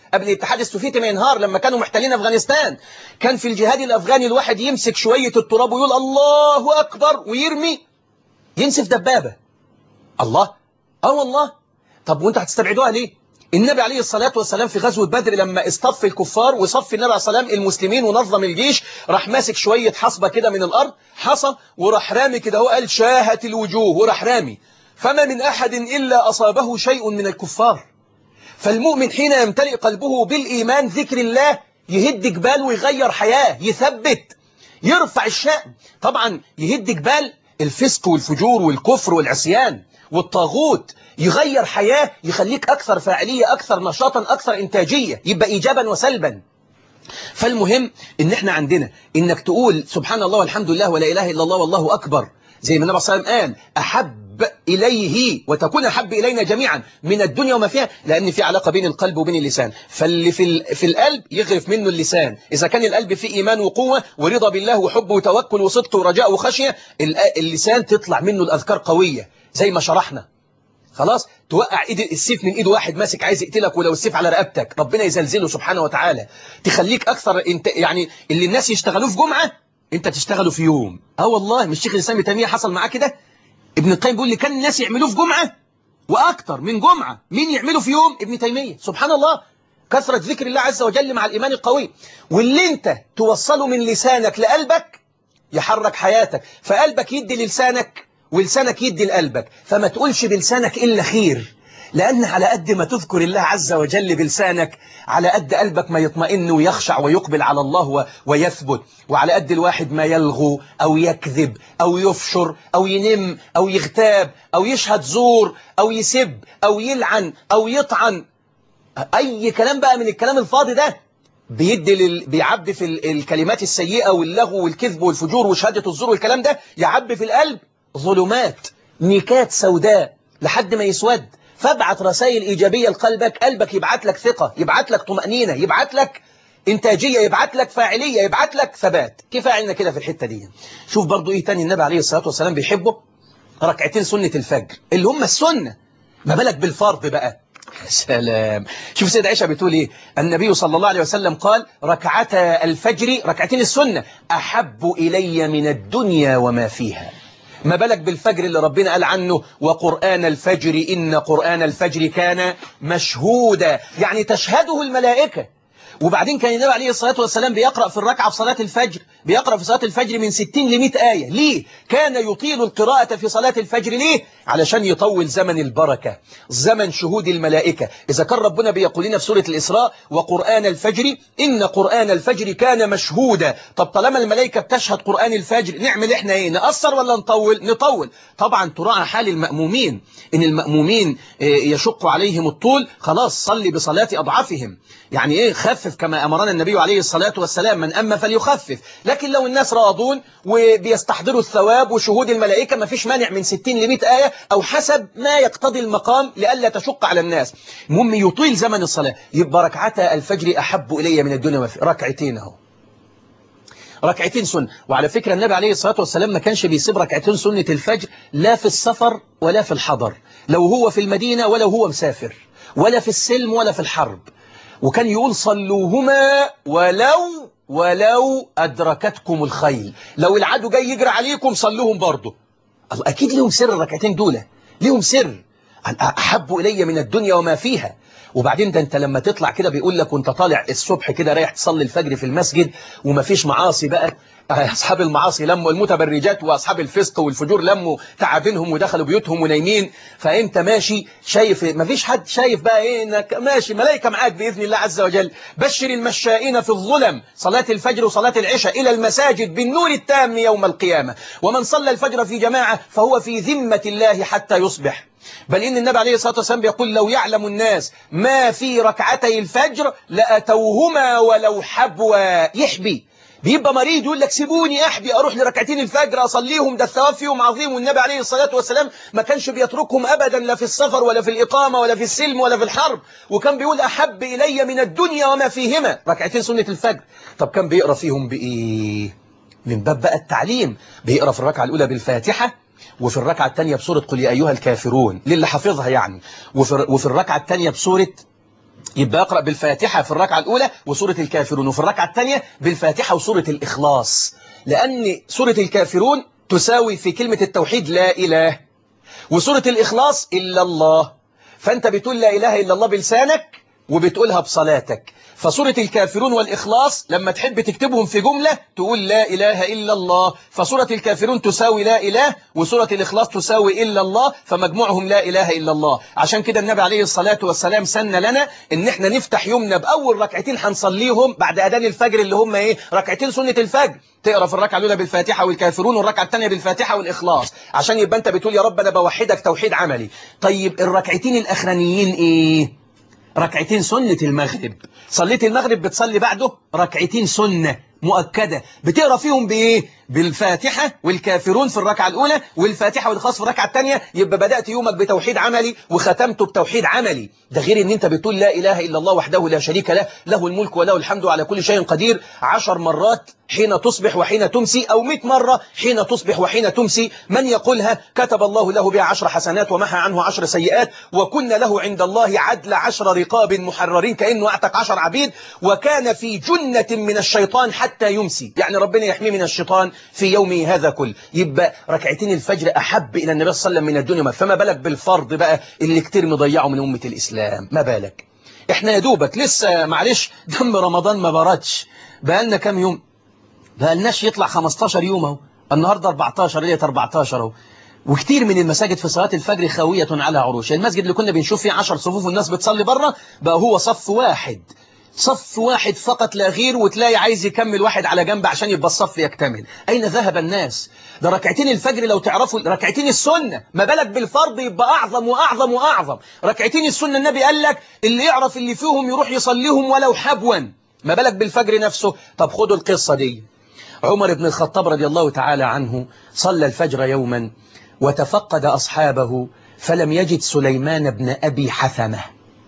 قبل الاتحاد السوفيتي ما ينهار، لما كانوا محتلين أفغانستان، كان في الجهاد الأفغاني الواحد يمسك شوية التراب ويقول الله أكبر ويرمي ينسف دبابة. الله، اه والله. طب وانت هتستبعدوها ليه؟ النبي عليه الصلاة والسلام في غزوة بدر لما اصطف الكفار وصف النبي عليه الصلاة والسلام المسلمين ونظم الجيش، راح ماسك شوية حصبة كده من الأرض، حصى وراح رامي كده، هو قال شاهت الوجوه، وراح رامي، فما من أحد إلا أصابه شيء من الكفار. فالمؤمن حين يمتلئ قلبه بالإيمان ذكر الله يهد جبال ويغير حياة، يثبت، يرفع الشأن. طبعا يهد جبال الفسق والفجور والكفر والعصيان والطاغوت، يغير حياة، يخليك أكثر فاعلية، أكثر نشاطا، أكثر إنتاجية، يبقى إيجابا وسلبا. فالمهم إن احنا عندنا إنك تقول سبحان الله والحمد لله ولا إله إلا الله والله أكبر، زي ما النبي صلى الله عليه وسلم قال أحب إليه وتكون أحب إلينا جميعا من الدنيا وما فيها، لأن في علاقة بين القلب وبين اللسان. فاللي في, في القلب يغرف منه اللسان، إذا كان القلب فيه إيمان وقوة ورضا بالله وحب وتوكل وصدق ورجاء وخشية، اللسان تطلع منه الأذكار قوية زي ما شرحنا. خلاص، توقع ايد السيف من ايد واحد ماسك عايز يقتلك، ولو السيف على رقبتك ربنا يزلزله سبحانه وتعالى. تخليك اكثر انت، يعني اللي الناس يشتغلوه في جمعة انت تشتغله في يوم. اه والله، مش شيخ الاسلام ابن تيمية حصل معاه كده؟ ابن القيم بيقول لي كان الناس يعملوه في جمعة واكثر من جمعة، مين يعمله في يوم؟ ابن تيمية. سبحان الله، كثرة ذكر الله عز وجل مع الايمان القوي. واللي انت توصله من لسانك لقلبك يحرك حياتك، فقلبك يدي للسانك ولسانك يدي لقلبك. فما تقولش بلسانك إلا خير، لأن على قد ما تذكر الله عز وجل بلسانك على قد قلبك ما يطمئن ويخشع ويقبل على الله ويثبت. وعلى قد الواحد ما يلغو أو يكذب أو يفشر أو ينم أو يغتاب أو يشهد زور أو يسب أو يلعن أو يطعن، أي كلام بقى من الكلام الفاضي ده بيدي لل... بيعبي في الكلمات السيئة واللغو والكذب والفجور وشهادة الزور والكلام ده، يعبي في القلب ظلمات، نيكات سوداء لحد ما يسود. فابعت رسائل إيجابية لقلبك، قلبك يبعت لك ثقة، يبعت لك طمأنينة، يبعت لك إنتاجية، يبعت لك فاعلية، يبعت لك ثبات. كيف عنا كده في الحتة دي؟ شوف برضو إيه تاني النبي عليه الصلاة والسلام بيحبه؟ ركعتين سنة الفجر اللي هم السنة، ما بالك بالفرض بقى. سلام. شوف سيدة عائشة بتقول إيه؟ النبي صلى الله عليه وسلم قال ركعتا الفجر، ركعتين السنة، أحب إلي من الدنيا وما فيها. ما بالك بالفجر اللي ربنا قال عنه وقرآن الفجر إن قرآن الفجر كان مشهودا، يعني تشهده الملائكة. وبعدين كان النبي عليه الصلاة والسلام بيقرأ في الركعة في صلاة الفجر، بيقرأ في صلاة الفجر من ستين لمئة آية. ليه؟ كان يطيل القراءة في صلاة الفجر. ليه؟ علشان يطول زمن البركة، زمن شهود الملائكة. إذا كان ربنا بيقول لنا في سورة الإسراء وقرآن الفجر إن قرآن الفجر كان مشهودا، طب طالما الملائكة بتشهد قرآن الفجر نعمل إحنا إيه؟ نقصر ولا نطول؟ نطول. طبعا تراعى حال المأمومين، إن المأمومين يشق عليهم الطول، خلاص صلي بصلاة أضعافهم. يعني إيه؟ خفف كما أمرنا النبي عليه الصلاة والسلام، من أما فليخفف. لكن لو الناس راضون وبيستحضروا الثواب وشهود الملائكة ما فيش مانع من ستين لمئة آية أو حسب ما يقتضي المقام لئلا تشق على الناس. المهم يطيل زمن الصلاة. يبقى ركعتا الفجر أحب إلي من الدنيا وفي ركعتين اهو، ركعتين سنة. وعلى فكرة النبي عليه الصلاة والسلام ما كانش بيسيب ركعتين سنة الفجر لا في السفر ولا في الحضر، لو هو في المدينة ولا هو مسافر، ولا في السلم ولا في الحرب. وكان يقول صلوهما ولو ولو أدركتكم الخيل، لو العدو جاي يجري عليكم صلوهم برضه. أكيد لهم سر الركعتين دول، لهم سر. أحب إلي من الدنيا وما فيها. وبعدين ده أنت لما تطلع كده بيقول لك وأنت طالع الصبح كده رايح تصلي الفجر في المسجد ومفيش معاصي بقى، أصحاب المعاصي لموا المتبرجات وأصحاب الفسق والفجور لموا تعابينهم ودخلوا بيوتهم ونايمين، فأنت ماشي شايف مفيش حد شايف بقى إيه، إنك ماشي ملائكة معاك بإذن الله عز وجل. بشر المشائين في الظلم، صلاة الفجر وصلاة العشاء إلى المساجد بالنور التام يوم القيامة، ومن صلى الفجر في جماعة فهو في ذمة الله حتى يصبح. بل إن النبي عليه الصلاة والسلام بيقول لو يعلم الناس ما في ركعتي الفجر لأتوهما ولو حبوا. يحبي بيبقى مريض يقول لك سيبوني أحبي أروح لركعتين الفجر أصليهم، ده الثواب فيهم عظيم. والنبي عليه الصلاة والسلام ما كانش بيتركهم أبدا، لا في السفر ولا في الإقامة ولا في السلم ولا في الحرب. وكان بيقول أحب إلي من الدنيا وما فيهما، ركعتين سنة الفجر. طب كان بيقرأ فيهم بإيه؟ من باب بقى التعليم، بيقرأ في الركعة الأولى بالفاتحة، وفي الركعة الثانية بسورة قل يا أيها الكافرون للي حافظها يعني، وفي, وفي الركعة الثانية بسورة يبقى أقرأ بالفاتحة في الركعة الأولى وسورة الكافرون، وفي الركعة الثانية بالفاتحة وسورة الإخلاص، لأن سورة الكافرون تساوي في كلمة التوحيد لا إله، وسورة الإخلاص إلا الله، فأنت بتقول لا إله إلا الله بلسانك وبتقولها بصلاتك. فسورة الكافرون والإخلاص لما تحب تكتبهم في جملة تقول لا إله إلا الله، فسورة الكافرون تساوي لا إله وسورة الإخلاص تساوي إلا الله، فمجموعهم لا إله إلا الله. عشان كده النبي عليه الصلاة والسلام سن لنا إن احنا نفتح يومنا بأول ركعتين هنصليهم بعد أذان الفجر اللي هم إيه؟ ركعتين سنة الفجر. تقرأ في الركعة الأولى بالفاتحة والكافرون والركعة الثانية بالفاتحة والإخلاص، عشان يبقى أنت بتقول يا رب أنا بوحدك توحيد عملي. طيب الركعتين الأخرانيين إيه؟ ركعتين سنة المغرب. صليت المغرب بتصلي بعده ركعتين سنة مؤكدة، بتقرأ فيهم بإيه؟ بالفاتحة والكافرون في الركعة الأولى والفاتحة والإخلاص في الركعة الثانية. يبقى بدأت يومك بتوحيد عملي وختمته بتوحيد عملي. ده غير ان انت بتقول لا إله إلا الله وحده لا شريك له، له الملك وله الحمد على كل شيء قدير، عشر مرات حين تصبح وحين تمسي، أو مئة مرة حين تصبح وحين تمسي. من يقولها كتب الله له بها عشر حسنات ومحى عنه عشر سيئات، وكن له عند الله عدل عشر رقاب محررين، كأنه أعتق عشر عبيد، وكان في جنة من الشيطان حتى يمسي. يعني ربنا يحميه من الشيطان في يومه هذا كله. يبقى ركعتين الفجر أحب إلى النبي صلى الله عليه وسلم من الدنيا، فما بالك بالفرض بقى اللي كتير مضيعه من أمة الإسلام؟ ما بالك إحنا يا دوبك لسه معلش دم رمضان ما بردش، بقالنا كام يوم؟ بقالناش يطلع خمستاشر يوم اهو، النهارده أربعتاشر ليله أربعتاشر اهو، وكتير من المساجد في صلاة الفجر خاوية على عروش. المسجد اللي كنا بنشوف فيه عشر صفوف والناس بتصلي بره بقى هو صف واحد، صف واحد فقط لا غير، وتلاقي عايز يكمل واحد على جنب عشان يبقى الصف يكتمل. أين ذهب الناس؟ ده ركعتين الفجر لو تعرفوا، ركعتين السنة، ما بالك بالفرض يبقى أعظم وأعظم وأعظم. ركعتين السنة النبي قال لك اللي يعرف اللي فيهم يروح يصليهم ولو حبوا، ما بالك بالفجر نفسه. طب خدوا القصة دي. عمر بن الخطاب رضي الله تعالى عنه صلى الفجر يوما وتفقد أصحابه فلم يجد سليمان بن أبي حثمة.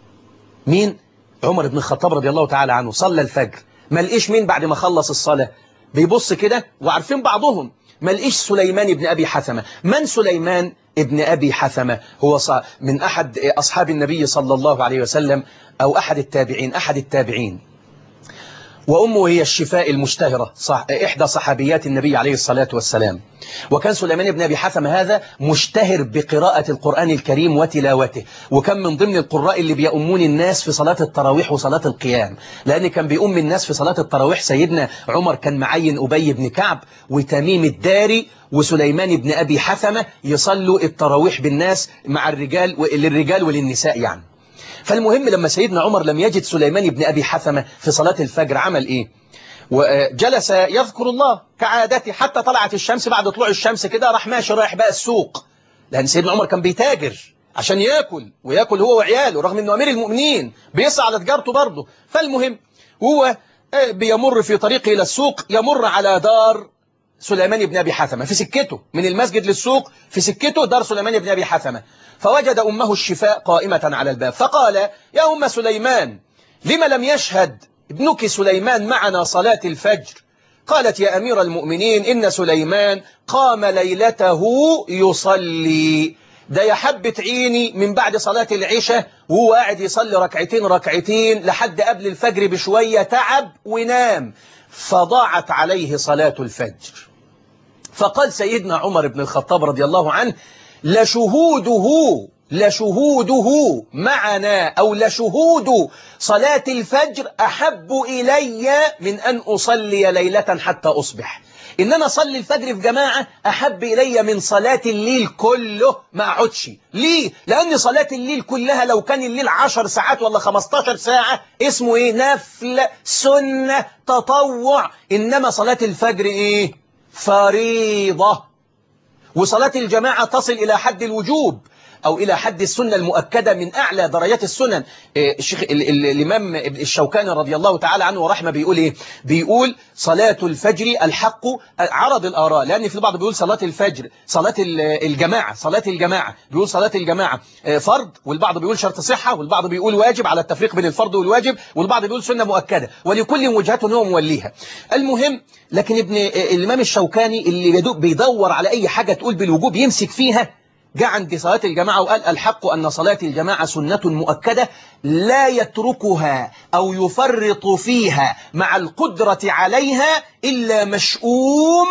مين؟ عمر بن الخطاب رضي الله تعالى عنه صلى الفجر، ما لقيش مين بعد ما خلص الصلاة، بيبص كده وعارفين بعضهم، ما لقيش سليمان بن أبي حثمة. من سليمان ابن أبي حثمة؟ هو من أحد أصحاب النبي صلى الله عليه وسلم، أو أحد التابعين أحد التابعين وأمه هي الشفاء المشتهرة، صح إحدى صحابيات النبي عليه الصلاة والسلام. وكان سليمان بن أبي حثمة هذا مشتهر بقراءة القرآن الكريم وتلاوته، وكان من ضمن القراء اللي بيؤمون الناس في صلاة التراويح وصلاة القيام، لأن كان بيؤم الناس في صلاة التراويح سيدنا عمر كان معين أبي بن كعب وتميم الداري وسليمان بن أبي حثمة يصلوا التراويح بالناس مع الرجال، للرجال وللنساء يعني. فالمهم لما سيدنا عمر لم يجد سليمان بن أبي حثمة في صلاة الفجر عمل إيه؟ وجلس يذكر الله كعادته حتى طلعت الشمس. بعد طلوع الشمس كده راح ماشي رايح بقى السوق، لأن سيدنا عمر كان بيتاجر عشان يأكل ويأكل هو وعياله، رغم أنه أمير المؤمنين بيسعى على تجارته برضه. فالمهم هو بيمر في طريقه إلى السوق، يمر على دار سليمان بن أبي حثمة في سكته، من المسجد للسوق في سكته دار سليمان بن أبي حثمة. فوجد أمه الشفاء قائمة على الباب، فقال يا أم سليمان لما لم يشهد ابنك سليمان معنا صلاة الفجر؟ قالت يا أمير المؤمنين إن سليمان قام ليلته يصلي، ده يا حبة عيني من بعد صلاة العشاء وهو قاعد يصلي ركعتين ركعتين لحد قبل الفجر بشوية، تعب ونام، فضاعت عليه صلاة الفجر. فقال سيدنا عمر بن الخطاب رضي الله عنه لشهوده لشهوده معنا، أو لشهود صلاة الفجر أحب إلي من أن أصلي ليلة حتى أصبح. إن أنا أصلي الفجر في جماعة أحب إلي من صلاة الليل كله ما أقعدش. ليه؟ لأن صلاة الليل كلها لو كان الليل عشر ساعات ولا خمستاشر ساعة اسمه إيه؟ نفل، سنة، تطوع. إنما صلاة الفجر إيه؟ فريضة. وصلاة الجماعة تصل إلى حد الوجوب أو إلى حد السنة المؤكدة من أعلى درجات السنن. الشيخ الإمام الشوكاني رضي الله تعالى عنه ورحمه بيقول إيه؟ بيقول صلاة الفجر الحق، عرض الآراء، لأن في البعض بيقول صلاة الفجر صلاة الجماعة، صلاة الجماعة بيقول صلاة الجماعة فرض، والبعض بيقول شرط صحة، والبعض بيقول واجب على التفريق بين الفرض والواجب، والبعض بيقول سنة مؤكدة، ولكل وجهته هو موليها. المهم لكن ابن الإمام الشوكاني اللي بيدور على أي حاجة تقول بالوجوب يمسك فيها جاء عند صلاة الجماعة وقال الحق أن صلاة الجماعة سنة مؤكدة لا يتركها أو يفرط فيها مع القدرة عليها إلا مشؤوم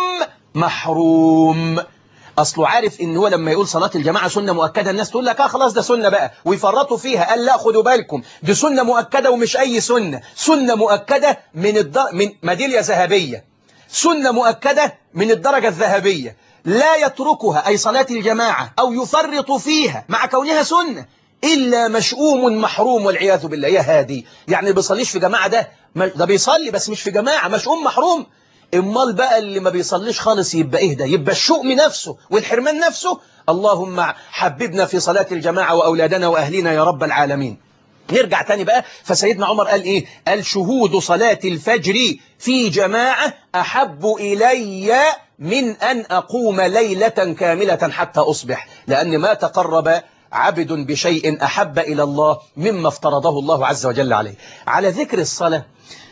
محروم. أصله عارف إن هو لما يقول صلاة الجماعة سنة مؤكدة الناس تقول لك آه خلاص ده سنة بقى ويفرطوا فيها. قال لا، خدوا بالكم، دي سنة مؤكدة ومش أي سنة، سنة مؤكدة من الدر... من ميدالية ذهبية، سنة مؤكدة من الدرجة الذهبية، لا يتركها أي صلاة الجماعة أو يفرط فيها مع كونها سنة إلا مشؤوم محروم والعياذ بالله. يا هادي، يعني بيصليش في جماعة ده ده بيصلي بس مش في جماعة، مشؤوم محروم. امال بقى اللي ما بيصليش خالص يبقى ايه ده؟ يبقى الشؤم نفسه والحرمان نفسه. اللهم حببنا في صلاة الجماعة وأولادنا وأهلنا يا رب العالمين. نرجع تاني بقى، فسيدنا عمر قال ايه؟ قال شهود صلاة الفجر في جماعة أحب إلي من أن أقوم ليلة كاملة حتى أصبح، لأن ما تقرب عبد بشيء أحب إلى الله مما افترضه الله عز وجل عليه. على ذكر الصلاة،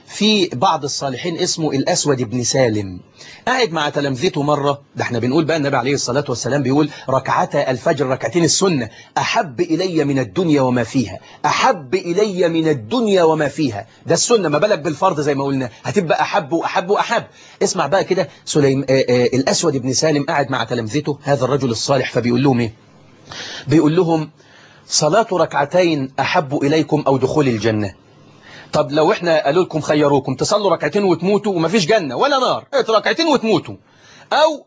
في بعض الصالحين اسمه الأسود بن سالم قاعد مع تلامذته مرة، ده احنا بنقول بقى النبي عليه الصلاة والسلام بيقول ركعتا الفجر، ركعتين السنة، أحب إلي من الدنيا وما فيها، أحب إلي من الدنيا وما فيها. ده السنة، ما بالك بالفرض زي ما قلنا هتبقى أحب وأحب وأحب. اسمع بقى كده، سليم آآ آآ الأسود بن سالم قاعد مع تلامذته هذا الرجل الصالح، فبيقول لهم ايه؟ بيقول لهم صلاة ركعتين أحب إليكم أو دخول الجنة. طب لو احنا قالوا لكم خيروكم تصلوا ركعتين وتموتوا ومفيش جنة ولا نار، ركعتين وتموتوا، او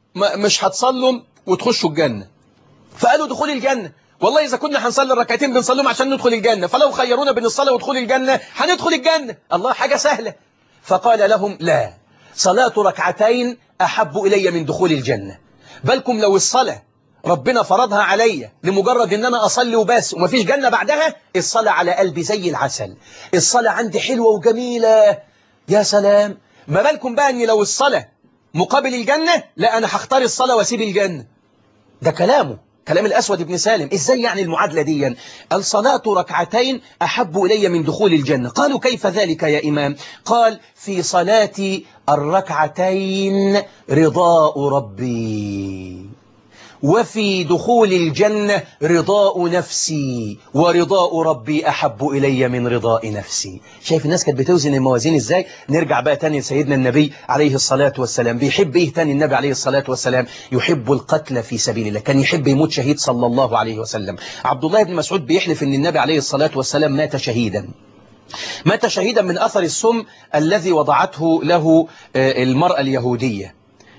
مش هتصلوا وتخشوا الجنة، فقالوا دخول الجنة. والله إذا كنا هنصلي الركعتين بنصليهم عشان ندخل الجنة، فلو خيرونا بين الصلاة ودخول الجنة هندخل الجنة. الله، حاجة سهلة. فقال لهم لا، صلاة ركعتين أحب إلي من دخول الجنة. بالكم لو الصلاة ربنا فرضها عليا لمجرد ان انا اصلي وبس ومفيش جنة بعدها، الصلاة على قلبي زي العسل، الصلاة عندي حلوة وجميلة، يا سلام. ما بالكم بقى ان لو الصلاة مقابل الجنة، لا انا هختار الصلاة واسيب الجنة. ده كلامه، كلام الأسود بن سالم. ازاي يعني المعادلة دي؟ الصلاة ركعتين أحب إلي من دخول الجنة. قالوا كيف ذلك يا إمام؟ قال في صلاة الركعتين رضاء ربي، وفي دخول الجنة رضاء نفسي، ورضاء ربي أحب إلي من رضاء نفسي. شايف الناس كانت بتوزن الموازين إزاي؟ نرجع بقى تاني لسيدنا النبي عليه الصلاة والسلام. بيحب إيه تاني النبي عليه الصلاة والسلام؟ يحب القتل في سبيل الله، كان يحب يموت شهيد صلى الله عليه وسلم. عبد الله بن مسعود بيحلف أن النبي عليه الصلاة والسلام مات شهيدا، مات شهيدا من أثر السم الذي وضعته له المرأة اليهودية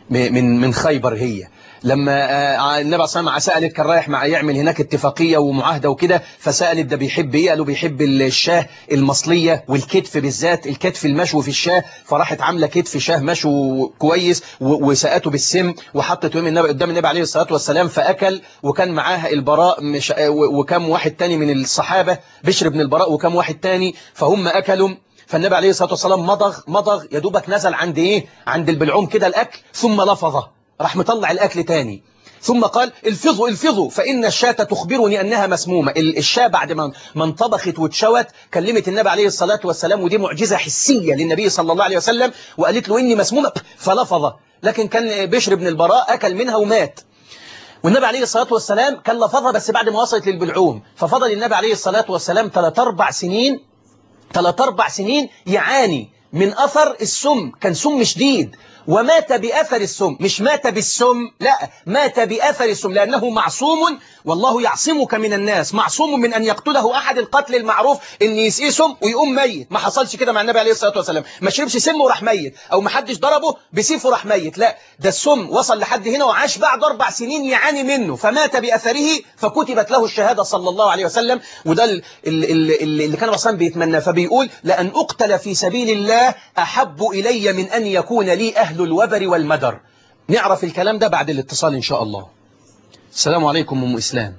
من من خيبر. هي لما النبي عليه الصلاة والسلام سألت، كان رايح مع يعمل هناك اتفاقية ومعاهدة وكده، فسألت ده بيحب ايه؟ قالوا بيحب الشاه المصلية والكتف، بالذات الكتف المشوي في الشاه، فراحت عاملة كتف شاه مشوي كويس وسقته بالسم وحطته النبي قدام النبي عليه الصلاة والسلام فأكل، وكان معاها البراء مش وكم واحد تاني من الصحابة، بشر بن البراء وكم واحد تاني، فهم أكلوا. فالنبي عليه الصلاة والسلام مضغ مضغ يا دوبك نزل عند ايه؟ عند البلعوم كده الأكل، ثم لفظه، راح مطلع الأكل تاني، ثم قال الفظوا الفظوا فإن الشاة تخبرني أنها مسمومة. الشاة بعد ما ما انطبخت واتشوت كلمت النبي عليه الصلاة والسلام، ودي معجزة حسية للنبي صلى الله عليه وسلم، وقالت له إني مسمومة فلفظ. لكن كان بشر بن البراء أكل منها ومات، والنبي عليه الصلاة والسلام كان لفظها بس بعد ما وصلت للبلعوم. ففضل النبي عليه الصلاة والسلام ثلاث أربع سنين ثلاث أربع سنين يعاني من أثر السم، كان سم شديد، ومات بأثر السم، مش مات بالسم، لا مات بأثر السم، لأنه معصوم والله يعصمك من الناس، معصوم من أن يقتله أحد القتل المعروف إن يسقيه سم ويقوم ميت. ما حصلش كده مع النبي عليه الصلاة والسلام، ما شربش سم وراح ميت، أو ما حدش ضربه بسيفه وراح ميت، لا ده السم وصل لحد هنا وعاش بعد أربع سنين يعاني منه، فمات بأثره فكتبت له الشهادة صلى الله عليه وسلم. وده اللي, اللي, اللي كان أصلا بيتمنى، فبيقول لأن أقتل في سبيل الله أحب إلي من أن يكون لي أهل الوبر والمدر. نعرف الكلام ده بعد الاتصال إن شاء الله. السلام عليكم أم إسلام.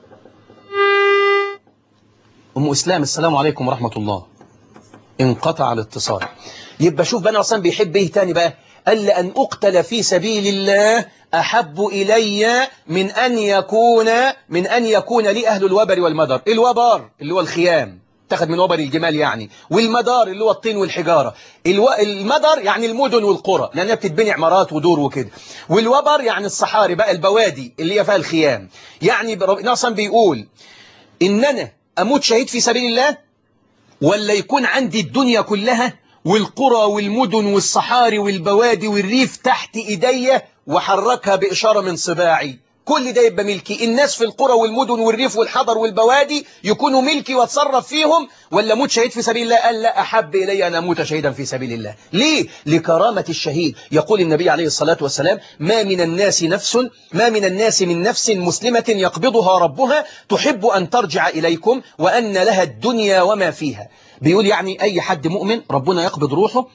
أم إسلام السلام عليكم ورحمة الله. انقطع الاتصال. يبقى شوف بقى أصلا بيحب إيه تاني بقى؟ قال لأن أقتل في سبيل الله أحب إلي من أن يكون من أن يكون لي أهل الوبر والمدر. الوبر اللي هو الخيام، تاخد من وبر الجمال يعني، والمدار اللي هو الطين والحجارة. الو... المدر يعني المدن والقرى لأنها بتتبني عمارات ودور وكده، والوبر يعني الصحاري بقى البوادي اللي هي فيها الخيام. يعني ناصا بيقول إن أنا أموت شهيد في سبيل الله ولا يكون عندي الدنيا كلها والقرى والمدن والصحاري والبوادي والريف تحت إيديا وحركها بإشارة من صباعي، كل ده يبقى ملكي. الناس في القرى والمدن والريف والحضر والبوادي يكونوا ملكي واتصرف فيهم، ولا موت شهيد في سبيل الله؟ قال لا، أحب إلي أن أموت شهيدا في سبيل الله. ليه؟ لكرامة الشهيد. يقول النبي عليه الصلاة والسلام: ما من الناس نفس ما من الناس من نفس مسلمة يقبضها ربها تحب أن ترجع إليكم وأن لها الدنيا وما فيها. بيقول يعني أي حد مؤمن ربنا يقبض روحه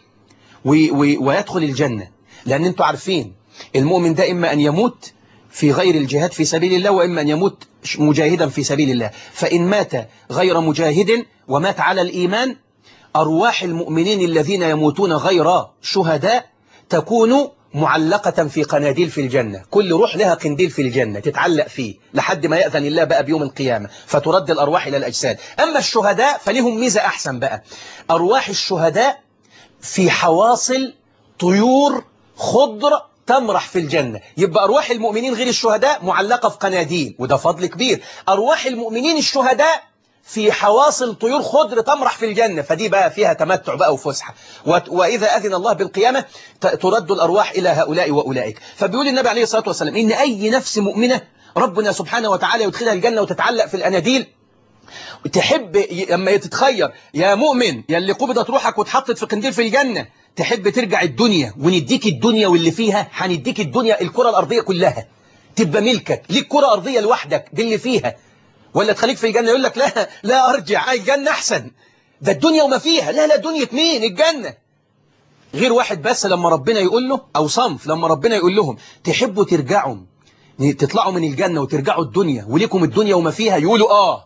ويدخل الجنة، لأن أنتوا عارفين المؤمن ده إما أن يموت في غير الجهاد في سبيل الله وإما أن يموت مجاهدا في سبيل الله. فإن مات غير مجاهد ومات على الإيمان، أرواح المؤمنين الذين يموتون غير شهداء تكون معلقة في قناديل في الجنة. كل روح لها قنديل في الجنة تتعلق فيه لحد ما يأذن الله بقى بيوم القيامة فترد الأرواح إلى الأجساد. أما الشهداء فلهم ميزة أحسن بقى، أرواح الشهداء في حواصل طيور خضر تمرح في الجنة. يبقى أرواح المؤمنين غير الشهداء معلقة في قناديل، وده فضل كبير. أرواح المؤمنين الشهداء في حواصل طيور خضر تمرح في الجنة، فدي بقى فيها تمتع بقى وفسحة. وإذا أذن الله بالقيامة ترد الأرواح إلى هؤلاء وأولئك. فبيقول النبي عليه الصلاة والسلام إن أي نفس مؤمنة ربنا سبحانه وتعالى يدخلها الجنة وتتعلق في الأناديل، تحب لما تتخير يا مؤمن يا اللي قبضت روحك واتحطت في قنديل في الجنة، تحب ترجع الدنيا ونديك الدنيا واللي فيها؟ هنديك الدنيا الكرة الأرضية كلها تبقى ملكك، ليك كرة أرضية لوحدك دي اللي فيها، ولا تخليك في الجنة؟ يقول لك لا لا أرجع، الجنة أحسن، ده الدنيا وما فيها. لا لا، دنيا مين؟ الجنة. غير واحد بس لما ربنا يقول له، أو صنف لما ربنا يقول لهم تحبوا ترجعوا تطلعوا من الجنة وترجعوا الدنيا وليكم الدنيا وما فيها، يقولوا آه.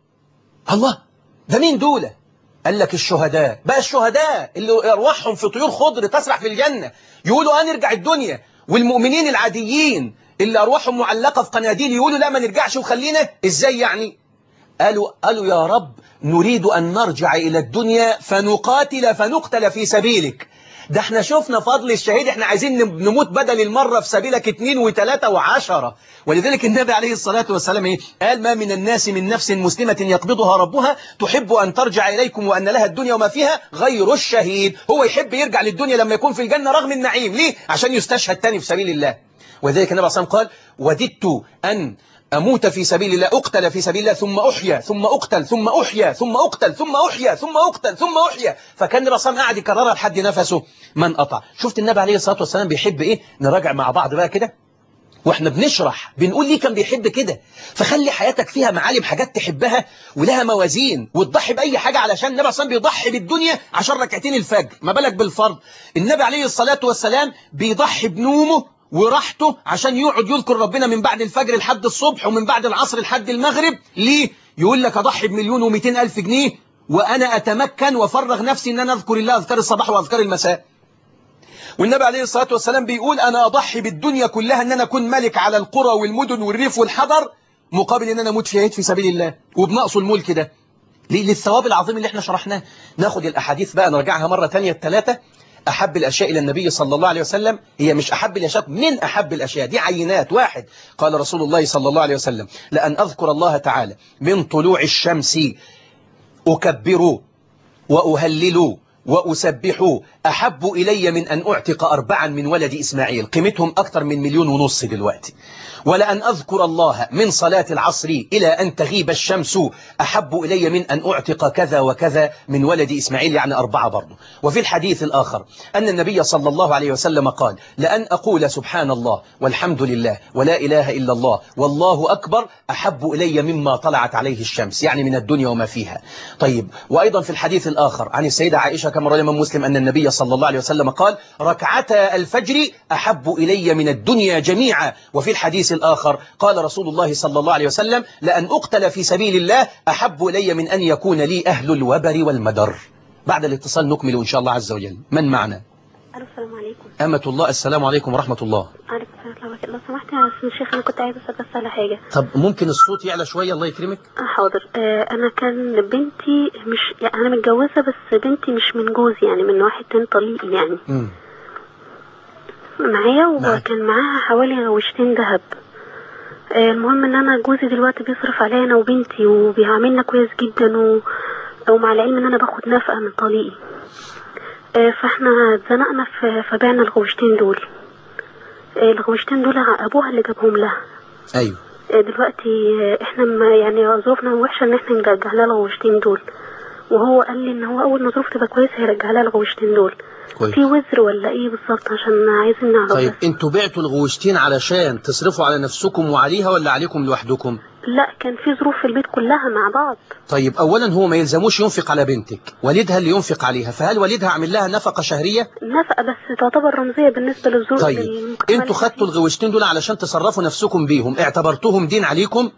الله، ده مين دول؟ قال لك الشهداء. بقى الشهداء اللي أرواحهم في طيور خضر تسرح في الجنة يقولوا آه نرجع الدنيا، والمؤمنين العاديين اللي أرواحهم معلقة في قناديل يقولوا لا ما نرجعش وخلينا. إزاي يعني؟ قالوا قالوا يا رب نريد أن نرجع إلى الدنيا فنقاتل فنقتل في سبيلك. ده احنا شفنا فضل الشهيد، احنا عايزين نموت بدل المرة في سبيلك اتنين وتلاتة وعشرة. ولذلك النبي عليه الصلاة والسلام ايه قال؟ ما من الناس من نفس مسلمة يقبضها ربها تحب أن ترجع إليكم وأن لها الدنيا وما فيها غير الشهيد. هو يحب يرجع للدنيا لما يكون في الجنة رغم النعيم. ليه؟ عشان يستشهد تاني في سبيل الله. وذلك النبي عليه الصلاة والسلام قال: وددت أن أموت في سبيل الله، أقتل في سبيل الله ثم أحيا ثم أقتل ثم أحيا ثم أقتل ثم أحيا ثم أقتل ثم أحيا. فكان النبي صلى الله عليه وسلم قاعد يكررها لحد نفسه من قطع. شفت النبي عليه الصلاة والسلام بيحب إيه؟ نراجع مع بعض بقى كده واحنا بنشرح بنقول ليه كان بيحب كده. فخلي حياتك فيها معالم، حاجات تحبها ولها موازين، وتضحي بأي حاجة علشان النبي صلى الله عليه وسلم بيضحي بالدنيا عشان ركعتين الفجر، ما بالك بالفرض. النبي عليه الصلاة والسلام بيضحي بنومه وراحته عشان يقعد يذكر ربنا من بعد الفجر لحد الصبح ومن بعد العصر لحد المغرب. ليه؟ يقول لك أضحي بمليون ومئتين ألف جنيه وأنا أتمكن وفرغ نفسي أن أنا أذكر الله أذكار الصباح وأذكار المساء. والنبي عليه الصلاة والسلام بيقول أنا أضحي بالدنيا كلها أن أنا أكون ملك على القرى والمدن والريف والحضر مقابل أن أنا أموت شهيد في سبيل الله وبنقص الملك ده. ليه؟ للثواب العظيم اللي احنا شرحناه. ناخد الأحاديث بقى نرجعها مرة تانية الثلاثة. أحب الأشياء إلى النبي صلى الله عليه وسلم، هي مش أحب الأشياء، من أحب الأشياء دي عينات. واحد، قال رسول الله صلى الله عليه وسلم: لأن أذكر الله تعالى من طلوع الشمس أكبر وأهلل وأسبح أحب إلي من أن أعتق أربعا من ولد إسماعيل، قيمتهم أكثر من مليون ونص دلوقتي. ولأن أذكر الله من صلاة العصر إلى أن تغيب الشمس أحب إلي من أن أعتق كذا وكذا من ولد إسماعيل، يعني أربعة برضه. وفي الحديث الآخر أن النبي صلى الله عليه وسلم قال: لأن أقول سبحان الله والحمد لله ولا إله إلا الله والله أكبر أحب إلي مما طلعت عليه الشمس، يعني من الدنيا وما فيها. طيب، وأيضا في الحديث الآخر عن السيدة عائشة كما روى الإمام مسلم أن النبي صلى الله عليه وسلم قال: ركعتا الفجر أحب إلي من الدنيا جميعا. وفي الحديث الآخر قال رسول الله صلى الله عليه وسلم: لأن أقتل في سبيل الله أحب إلي من أن يكون لي أهل الوبر والمدر. بعد الاتصال نكمل إن شاء الله عز وجل. من معنا؟ الو السلام عليكم. أمة الله، السلام عليكم ورحمة الله. عليكم السلام ورحمة الله. لو سمحت يا أستاذ الشيخ، أنا كنت عايزة أسأل بس على حاجة. طب ممكن الصوت يعلى شوية؟ الله يكرمك. آه حاضر. آه أنا كان بنتي مش يعني أنا متجوزة، بس بنتي مش من جوزي، يعني من واحد تاني طليقي يعني. امم معايا، وكان معاها حوالي غوشتين ذهب. آه المهم إن أنا جوزي دلوقتي بيصرف عليا أنا وبنتي وبيعاملنا كويس جدا، و... ومع العلم إن أنا باخد نفقة من طليقي. آه فاحنا اتزنقنا في فبعنا الغوشتين دول. آه الغوشتين دول أبوها اللي جابهم لها. أيوه. دلوقتي احنا ما يعني ظروفنا وحشه ان احنا نرجع لها الغوشتين دول، وهو قال لي ان هو اول ما ظروف تبقى كويسه هيرجع لها الغوشتين دول. كويس. في وزر ولا ايه بالظبط؟ عشان عايزين نعرف. طيب انتوا بعتوا الغوشتين علشان تصرفوا على نفسكم وعليها ولا عليكم لوحدكم؟ لا، كان في ظروف في البيت كلها مع بعض. طيب اولا هو ما يلزموش ينفق على بنتك، والدها اللي ينفق عليها، فهل والدها عامل لها نفقه شهريه؟ نفقه بس تعتبر رمزيه بالنسبه للظروف. طيب انتوا خدتوا الغوشتين دول علشان تصرفوا نفسكم بيهم، اعتبرتوهم دين عليكم؟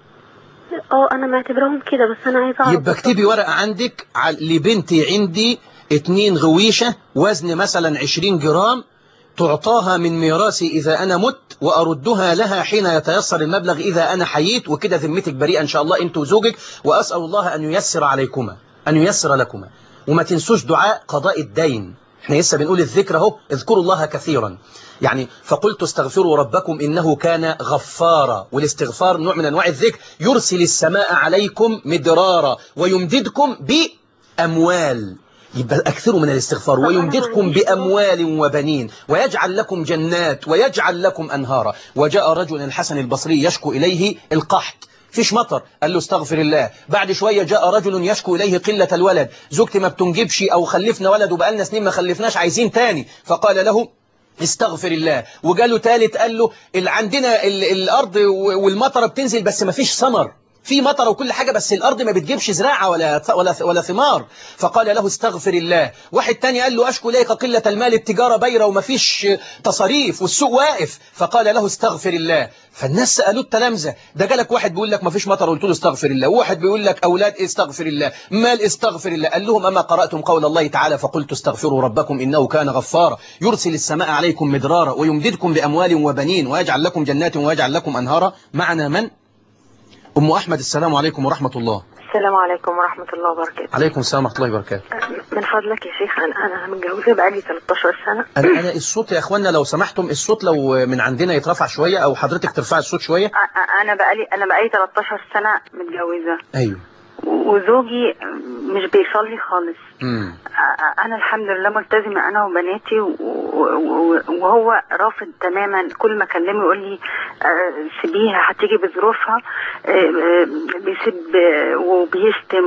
اه انا معتبرهم كده، بس انا عايزه اعرف. يبقى اكتبي ورقه عندك لبنتي عندي اتنين غويشه وزن مثلا عشرين جرام تعطاها من ميراثي إذا أنا مت، وأردها لها حين يتيسر المبلغ إذا أنا حييت، وكده ذمتك بريئة إن شاء الله أنت وزوجك، وأسأل الله أن ييسر عليكما، أن ييسر لكما. وما تنسوش دعاء قضاء الدين، احنا لسه بنقول الذكر اهو، اذكروا الله كثيرا. يعني فقلت استغفروا ربكم إنه كان غفارا، والاستغفار نوع من أنواع الذكر. يرسل السماء عليكم مدرارا ويمددكم بأموال، يبقى أكثروا من الاستغفار. ويمددكم بأموال وبنين ويجعل لكم جنات ويجعل لكم أنهارا. وجاء رجل الحسن البصري يشكو إليه القحط، فيش مطر، قال له استغفر الله. بعد شوية جاء رجل يشكو إليه قلة الولد، زوجتي ما بتنجبش أو خلفنا ولد وبقالنا سنين ما خلفناش، عايزين تاني. فقال له استغفر الله. وقال ثالث قال له عندنا الأرض والمطر بتنزل بس ما فيش ثمر، في مطر وكل حاجة بس الأرض ما بتجيبش زراعة ولا ولا ولا ثمار. فقال له استغفر الله. واحد تاني قال له أشكو إليك قلة المال، التجارة بايرة وما فيش تصاريف والسوق واقف. فقال له استغفر الله. فالناس سألوه التلامذة، ده جالك واحد بيقول لك ما فيش مطر قلت له استغفر الله، وواحد بيقول لك أولاد استغفر الله، مال استغفر الله. قال لهم أما قرأتم قول الله تعالى فقلت استغفروا ربكم إنه كان غفارا يرسل السماء عليكم مدرارا ويمددكم بأموال وبنين ويجعل لكم جنات ويجعل لكم أنهارا. معنا من؟ أم أحمد، السلام عليكم ورحمة الله. السلام عليكم ورحمة الله وبركاته. عليكم السلام ورحمة الله وبركاته. من فضلك يا شيخ، أنا أنا متجوزة بقالي ثلاثة عشر سنة. أنا أنا الصوت يا إخواننا لو سمحتم، الصوت لو من عندنا يترفع شوية أو حضرتك ترفع الصوت شوية. أنا بقالي أنا بقالي ثلاثة عشر سنة متجوزة. أيوه. وزوجي مش بيصلي خالص. امم أنا الحمد لله ملتزمة أنا وبناتي، وهو رافض تماما. كل ما أكلمه يقول لي سيبيها هتيجي بظروفها، بيسب وبيشتم،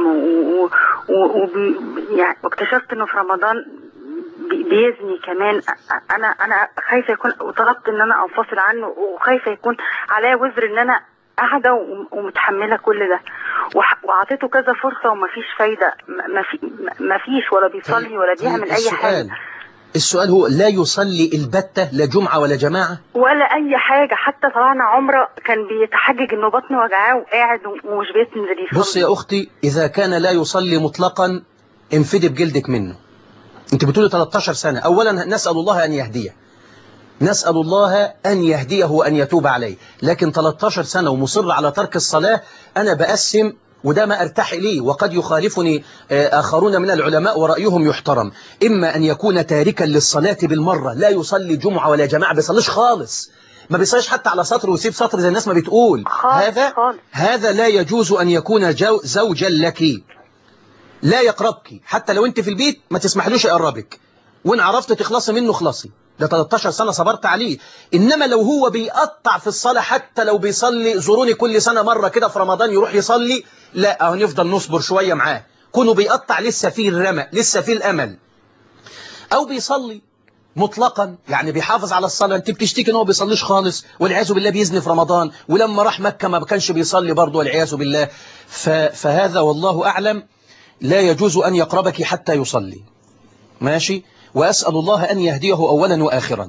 يعني واكتشفت إنه في رمضان بيزني كمان. أنا أنا خايفة يكون، وطلبت إن أنا أنفصل عنه، وخايفة يكون عليا وزر إن أنا قاعدة ومتحملة كل ده. وعطيته كذا فرصة ومفيش فايدة، مفيش ولا بيصلي ولا بيعمل أي حاجة. السؤال هو لا يصلي البتة، لا جمعة ولا جماعة ولا أي حاجة. حتى طلعنا عمرة كان بيتحجج إنه بطنه وجعاه وقاعد ومش بينزل يصلي. بص يا أختي، إذا كان لا يصلي مطلقا انفدي بجلدك منه. أنت بتقولي ثلاثة عشر سنة. أولا نسأل الله أن يهديه، نسأل الله أن يهديه وأن يتوب عليه. لكن ثلاثة عشر سنة ومصر على ترك الصلاة، أنا بقسم وده ما أرتاح إليه، وقد يخالفني آخرون من العلماء ورأيهم يحترم. إما أن يكون تاركا للصلاة بالمرة، لا يصلي جمعة ولا جماعة، بيصليش خالص، ما بيصليش حتى على سطر ويسيب سطر زي الناس ما بتقول. هذا هذا لا يجوز أن يكون جو زوجا لك، لا يقربك. حتى لو أنت في البيت ما تسمحلوش يقربك، وإن عرفت تخلصي منه خلصي. ده ثلاثة عشر سنة صبرت عليه. إنما لو هو بيقطع في الصلاة، حتى لو بيصلي زوروني كل سنة مرة كده في رمضان يروح يصلي، لا هنفضل نصبر شوية معاه. كونه بيقطع لسه فيه الرمى، لسه فيه الأمل. أو بيصلي مطلقا، يعني بيحافظ على الصلاة. أنت بتشتكي إنه بيصليش خالص والعياذ بالله، بيزني في رمضان، ولما راح مكة ما كانش بيصلي برضه والعياذ بالله. فهذا والله أعلم لا يجوز أن يقربك حتى يصلي. ماشي. وأسأل الله أن يهديه أولا وآخرا.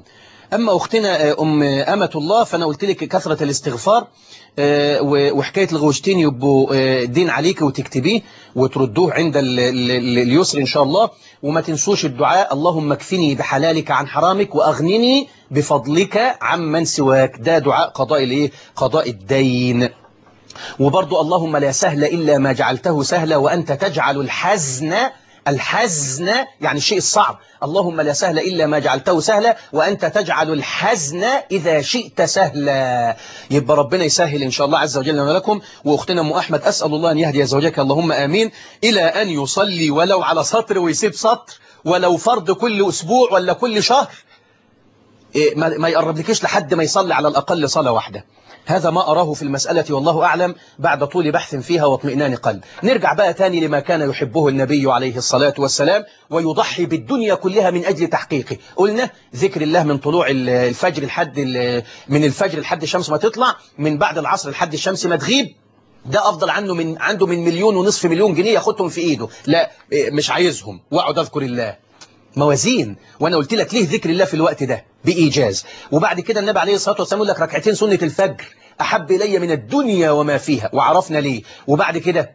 أما أختنا أم أمة الله فأنا قلت لك كثرة الاستغفار وحكاية الغوشتين يبقوا دين عليك وتكتبيه وتردوه عند اليسر إن شاء الله. وما تنسوش الدعاء اللهم اكفني بحلالك عن حرامك وأغنني بفضلك عمن سواك. ده دعاء قضاء الايه؟ قضاء الدين. وبرضو اللهم لا سهل إلا ما جعلته سهلا وأنت تجعل الحزن الحزن يعني الشيء الصعب. اللهم لا سهل إلا ما جعلته سهلا وأنت تجعل الحزن إذا شئت سهلا. يبقى ربنا يسهل إن شاء الله عز وجل ولكم. وأختنا أم أحمد أسأل الله أن يهدي زوجك اللهم آمين إلى أن يصلي ولو على سطر ويسيب سطر، ولو فرض كل أسبوع ولا كل شهر، ما يقرب لكيش لحد ما يصلي على الأقل صلاة واحدة. هذا ما أراه في المسألة والله أعلم بعد طول بحث فيها واطمئنان قلب. نرجع بقى تاني لما كان يحبه النبي عليه الصلاة والسلام ويضحي بالدنيا كلها من أجل تحقيقه. قلنا ذكر الله من طلوع الفجر لحد من الفجر لحد الشمس ما تطلع، من بعد العصر لحد الشمس ما تغيب، ده أفضل عنه من عنده من مليون ونصف مليون جنيه ياخدهم في إيده. لا مش عايزهم، واقعد أذكر الله. موازين. وانا قلت لك ليه ذكر الله في الوقت ده بإيجاز. وبعد كده النبي عليه الصلاة والسلام يقول لك ركعتين سنة الفجر أحب إلي من الدنيا وما فيها، وعرفنا ليه. وبعد كده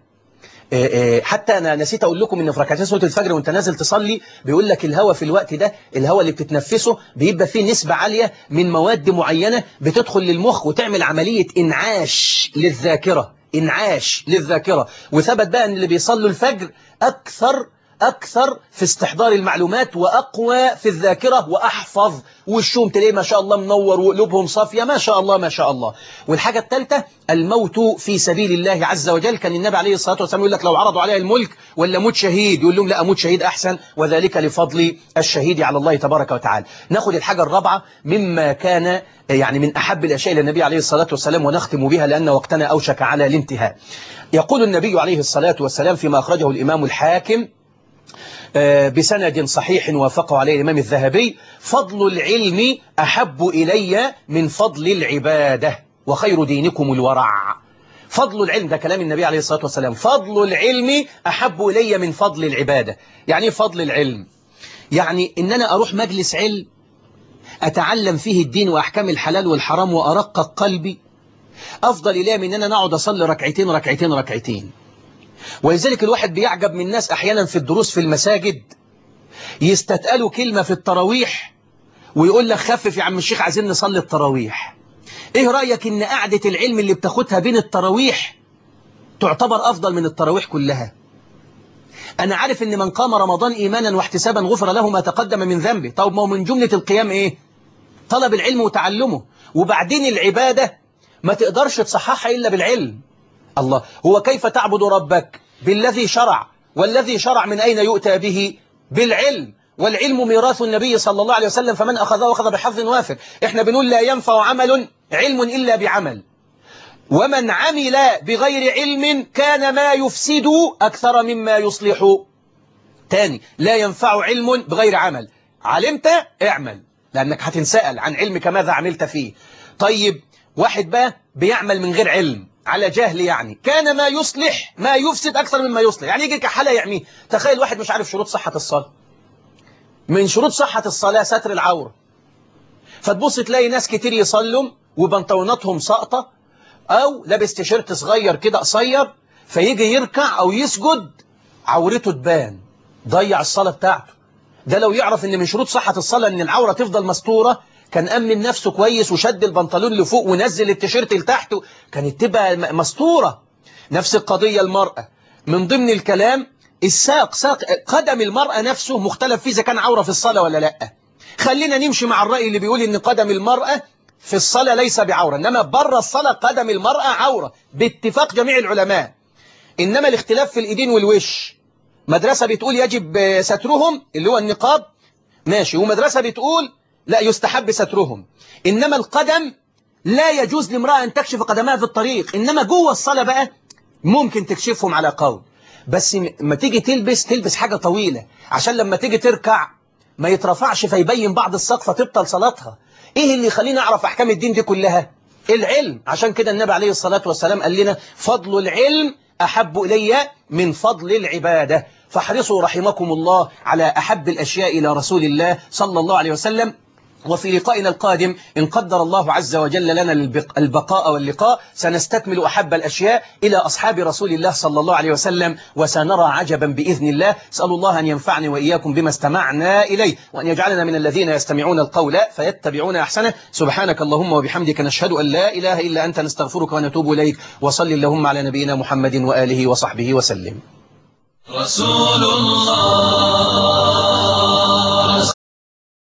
حتى أنا نسيت أقول لكم إن في ركعتين سنة الفجر وأنت نازل تصلي بيقول لك الهواء في الوقت ده، الهواء اللي بتتنفسه بيبقى فيه نسبة عالية من مواد معينة بتدخل للمخ وتعمل عملية إنعاش للذاكرة، إنعاش للذاكرة. وثبت بقى أن اللي بيصلوا الفجر أكثر أكثر في استحضار المعلومات وأقوى في الذاكرة وأحفظ، والشوم تلاقيه ما شاء الله منور وقلوبهم صافية ما شاء الله ما شاء الله. والحاجة الثالثة الموت في سبيل الله عز وجل. كان النبي عليه الصلاة والسلام يقول لك لو عرضوا عليه الملك ولا موت شهيد يقول لهم لا أموت شهيد أحسن، وذلك لفضل الشهيد على الله تبارك وتعالى. ناخد الحاجة الرابعة مما كان يعني من أحب الأشياء للنبي عليه الصلاة والسلام ونختم بها لأن وقتنا أوشك على الانتهاء. يقول النبي عليه الصلاة والسلام فيما أخرجه الإمام الحاكم بسند صحيح وافقه عليه الإمام الذهبي: فضل العلم أحب إلي من فضل العبادة وخير دينكم الورع. فضل العلم ده كلام النبي عليه الصلاة والسلام. فضل العلم أحب إلي من فضل العبادة. يعني فضل العلم يعني إن أنا أروح مجلس علم أتعلم فيه الدين وأحكام الحلال والحرام وأرقق قلبي أفضل إلي من أن أنا أقعد أصلي ركعتين ركعتين ركعتين. ولذلك الواحد بيعجب من الناس أحيانا في الدروس في المساجد يستتقلوا كلمة في التراويح ويقول لك خفف يا عم الشيخ عايزين نصلي التراويح. إيه رأيك إن قعدة العلم اللي بتاخدها بين التراويح تعتبر أفضل من التراويح كلها؟ أنا عارف إن من قام رمضان إيمانا واحتسابا غفر له ما تقدم من ذنبه. طب ما هو من جملة القيام إيه؟ طلب العلم وتعلمه. وبعدين العبادة ما تقدرش تصححها إلا بالعلم. الله، هو كيف تعبد ربك؟ بالذي شرع، والذي شرع من أين يؤتى به؟ بالعلم. والعلم ميراث النبي صلى الله عليه وسلم فمن أخذه أخذ بحظ وافر. إحنا بنقول لا ينفع عمل علم إلا بعمل، ومن عمل بغير علم كان ما يفسد أكثر مما يصلح. تاني، لا ينفع علم بغير عمل. علمت اعمل لأنك هتنسأل عن علمك ماذا عملت فيه. طيب واحد بقى بيعمل من غير علم على جهل، يعني كان ما يصلح ما يفسد أكثر مما يصلح. يعني يجي كحالة يعميه. تخيل واحد مش عارف شروط صحة الصلاة. من شروط صحة الصلاة ستر العورة، فتبص تلاقي ناس كتير يصلوا وبنطوناتهم ساقطة أو لابس تيشيرت صغير كده قصير، فيجي يركع أو يسجد عورته تبان، ضيع الصلاة بتاعته. ده لو يعرف إن من شروط صحة الصلاة إن العورة تفضل مستورة كان أمن نفسه كويس وشد البنطلون لفوق ونزل التيشيرت لتحته، كانت تبقى مستورة. نفس القضية المرأة، من ضمن الكلام الساق، ساق قدم المرأة نفسه مختلف فيه إذا كان عورة في الصلاة ولا لا. خلينا نمشي مع الرأي اللي بيقول إن قدم المرأة في الصلاة ليس بعورة، إنما بره الصلاة قدم المرأة عورة باتفاق جميع العلماء. إنما الاختلاف في الإيدين والوش. مدرسة بتقول يجب سترهم اللي هو النقاب ماشي، ومدرسة بتقول لا يستحب سترهم. إنما القدم لا يجوز لامرأة أن تكشف قدمها في الطريق، إنما جوه الصلاة بقى ممكن تكشفهم على قول. بس ما تيجي تلبس تلبس حاجة طويلة عشان لما تيجي تركع ما يترفعش فيبين بعض السقف فتبطل صلاتها. إيه اللي يخلينا أعرف أحكام الدين دي كلها؟ العلم. عشان كده النبي عليه الصلاة والسلام قال لنا فضل العلم أحب إلي من فضل العبادة. فاحرصوا رحمكم الله على أحب الأشياء إلى رسول الله صلى الله عليه وسلم. وفي لقائنا القادم إن قدر الله عز وجل لنا البقاء واللقاء سنستكمل أحب الأشياء إلى أصحاب رسول الله صلى الله عليه وسلم، وسنرى عجبا بإذن الله. أسأل الله أن ينفعني وإياكم بما استمعنا إليه، وأن يجعلنا من الذين يستمعون القول فيتبعون أحسنه. سبحانك اللهم وبحمدك، نشهد أن لا إله إلا أنت، نستغفرك ونتوب إليك. وصل اللهم على نبينا محمد وآله وصحبه وسلم. رسول الله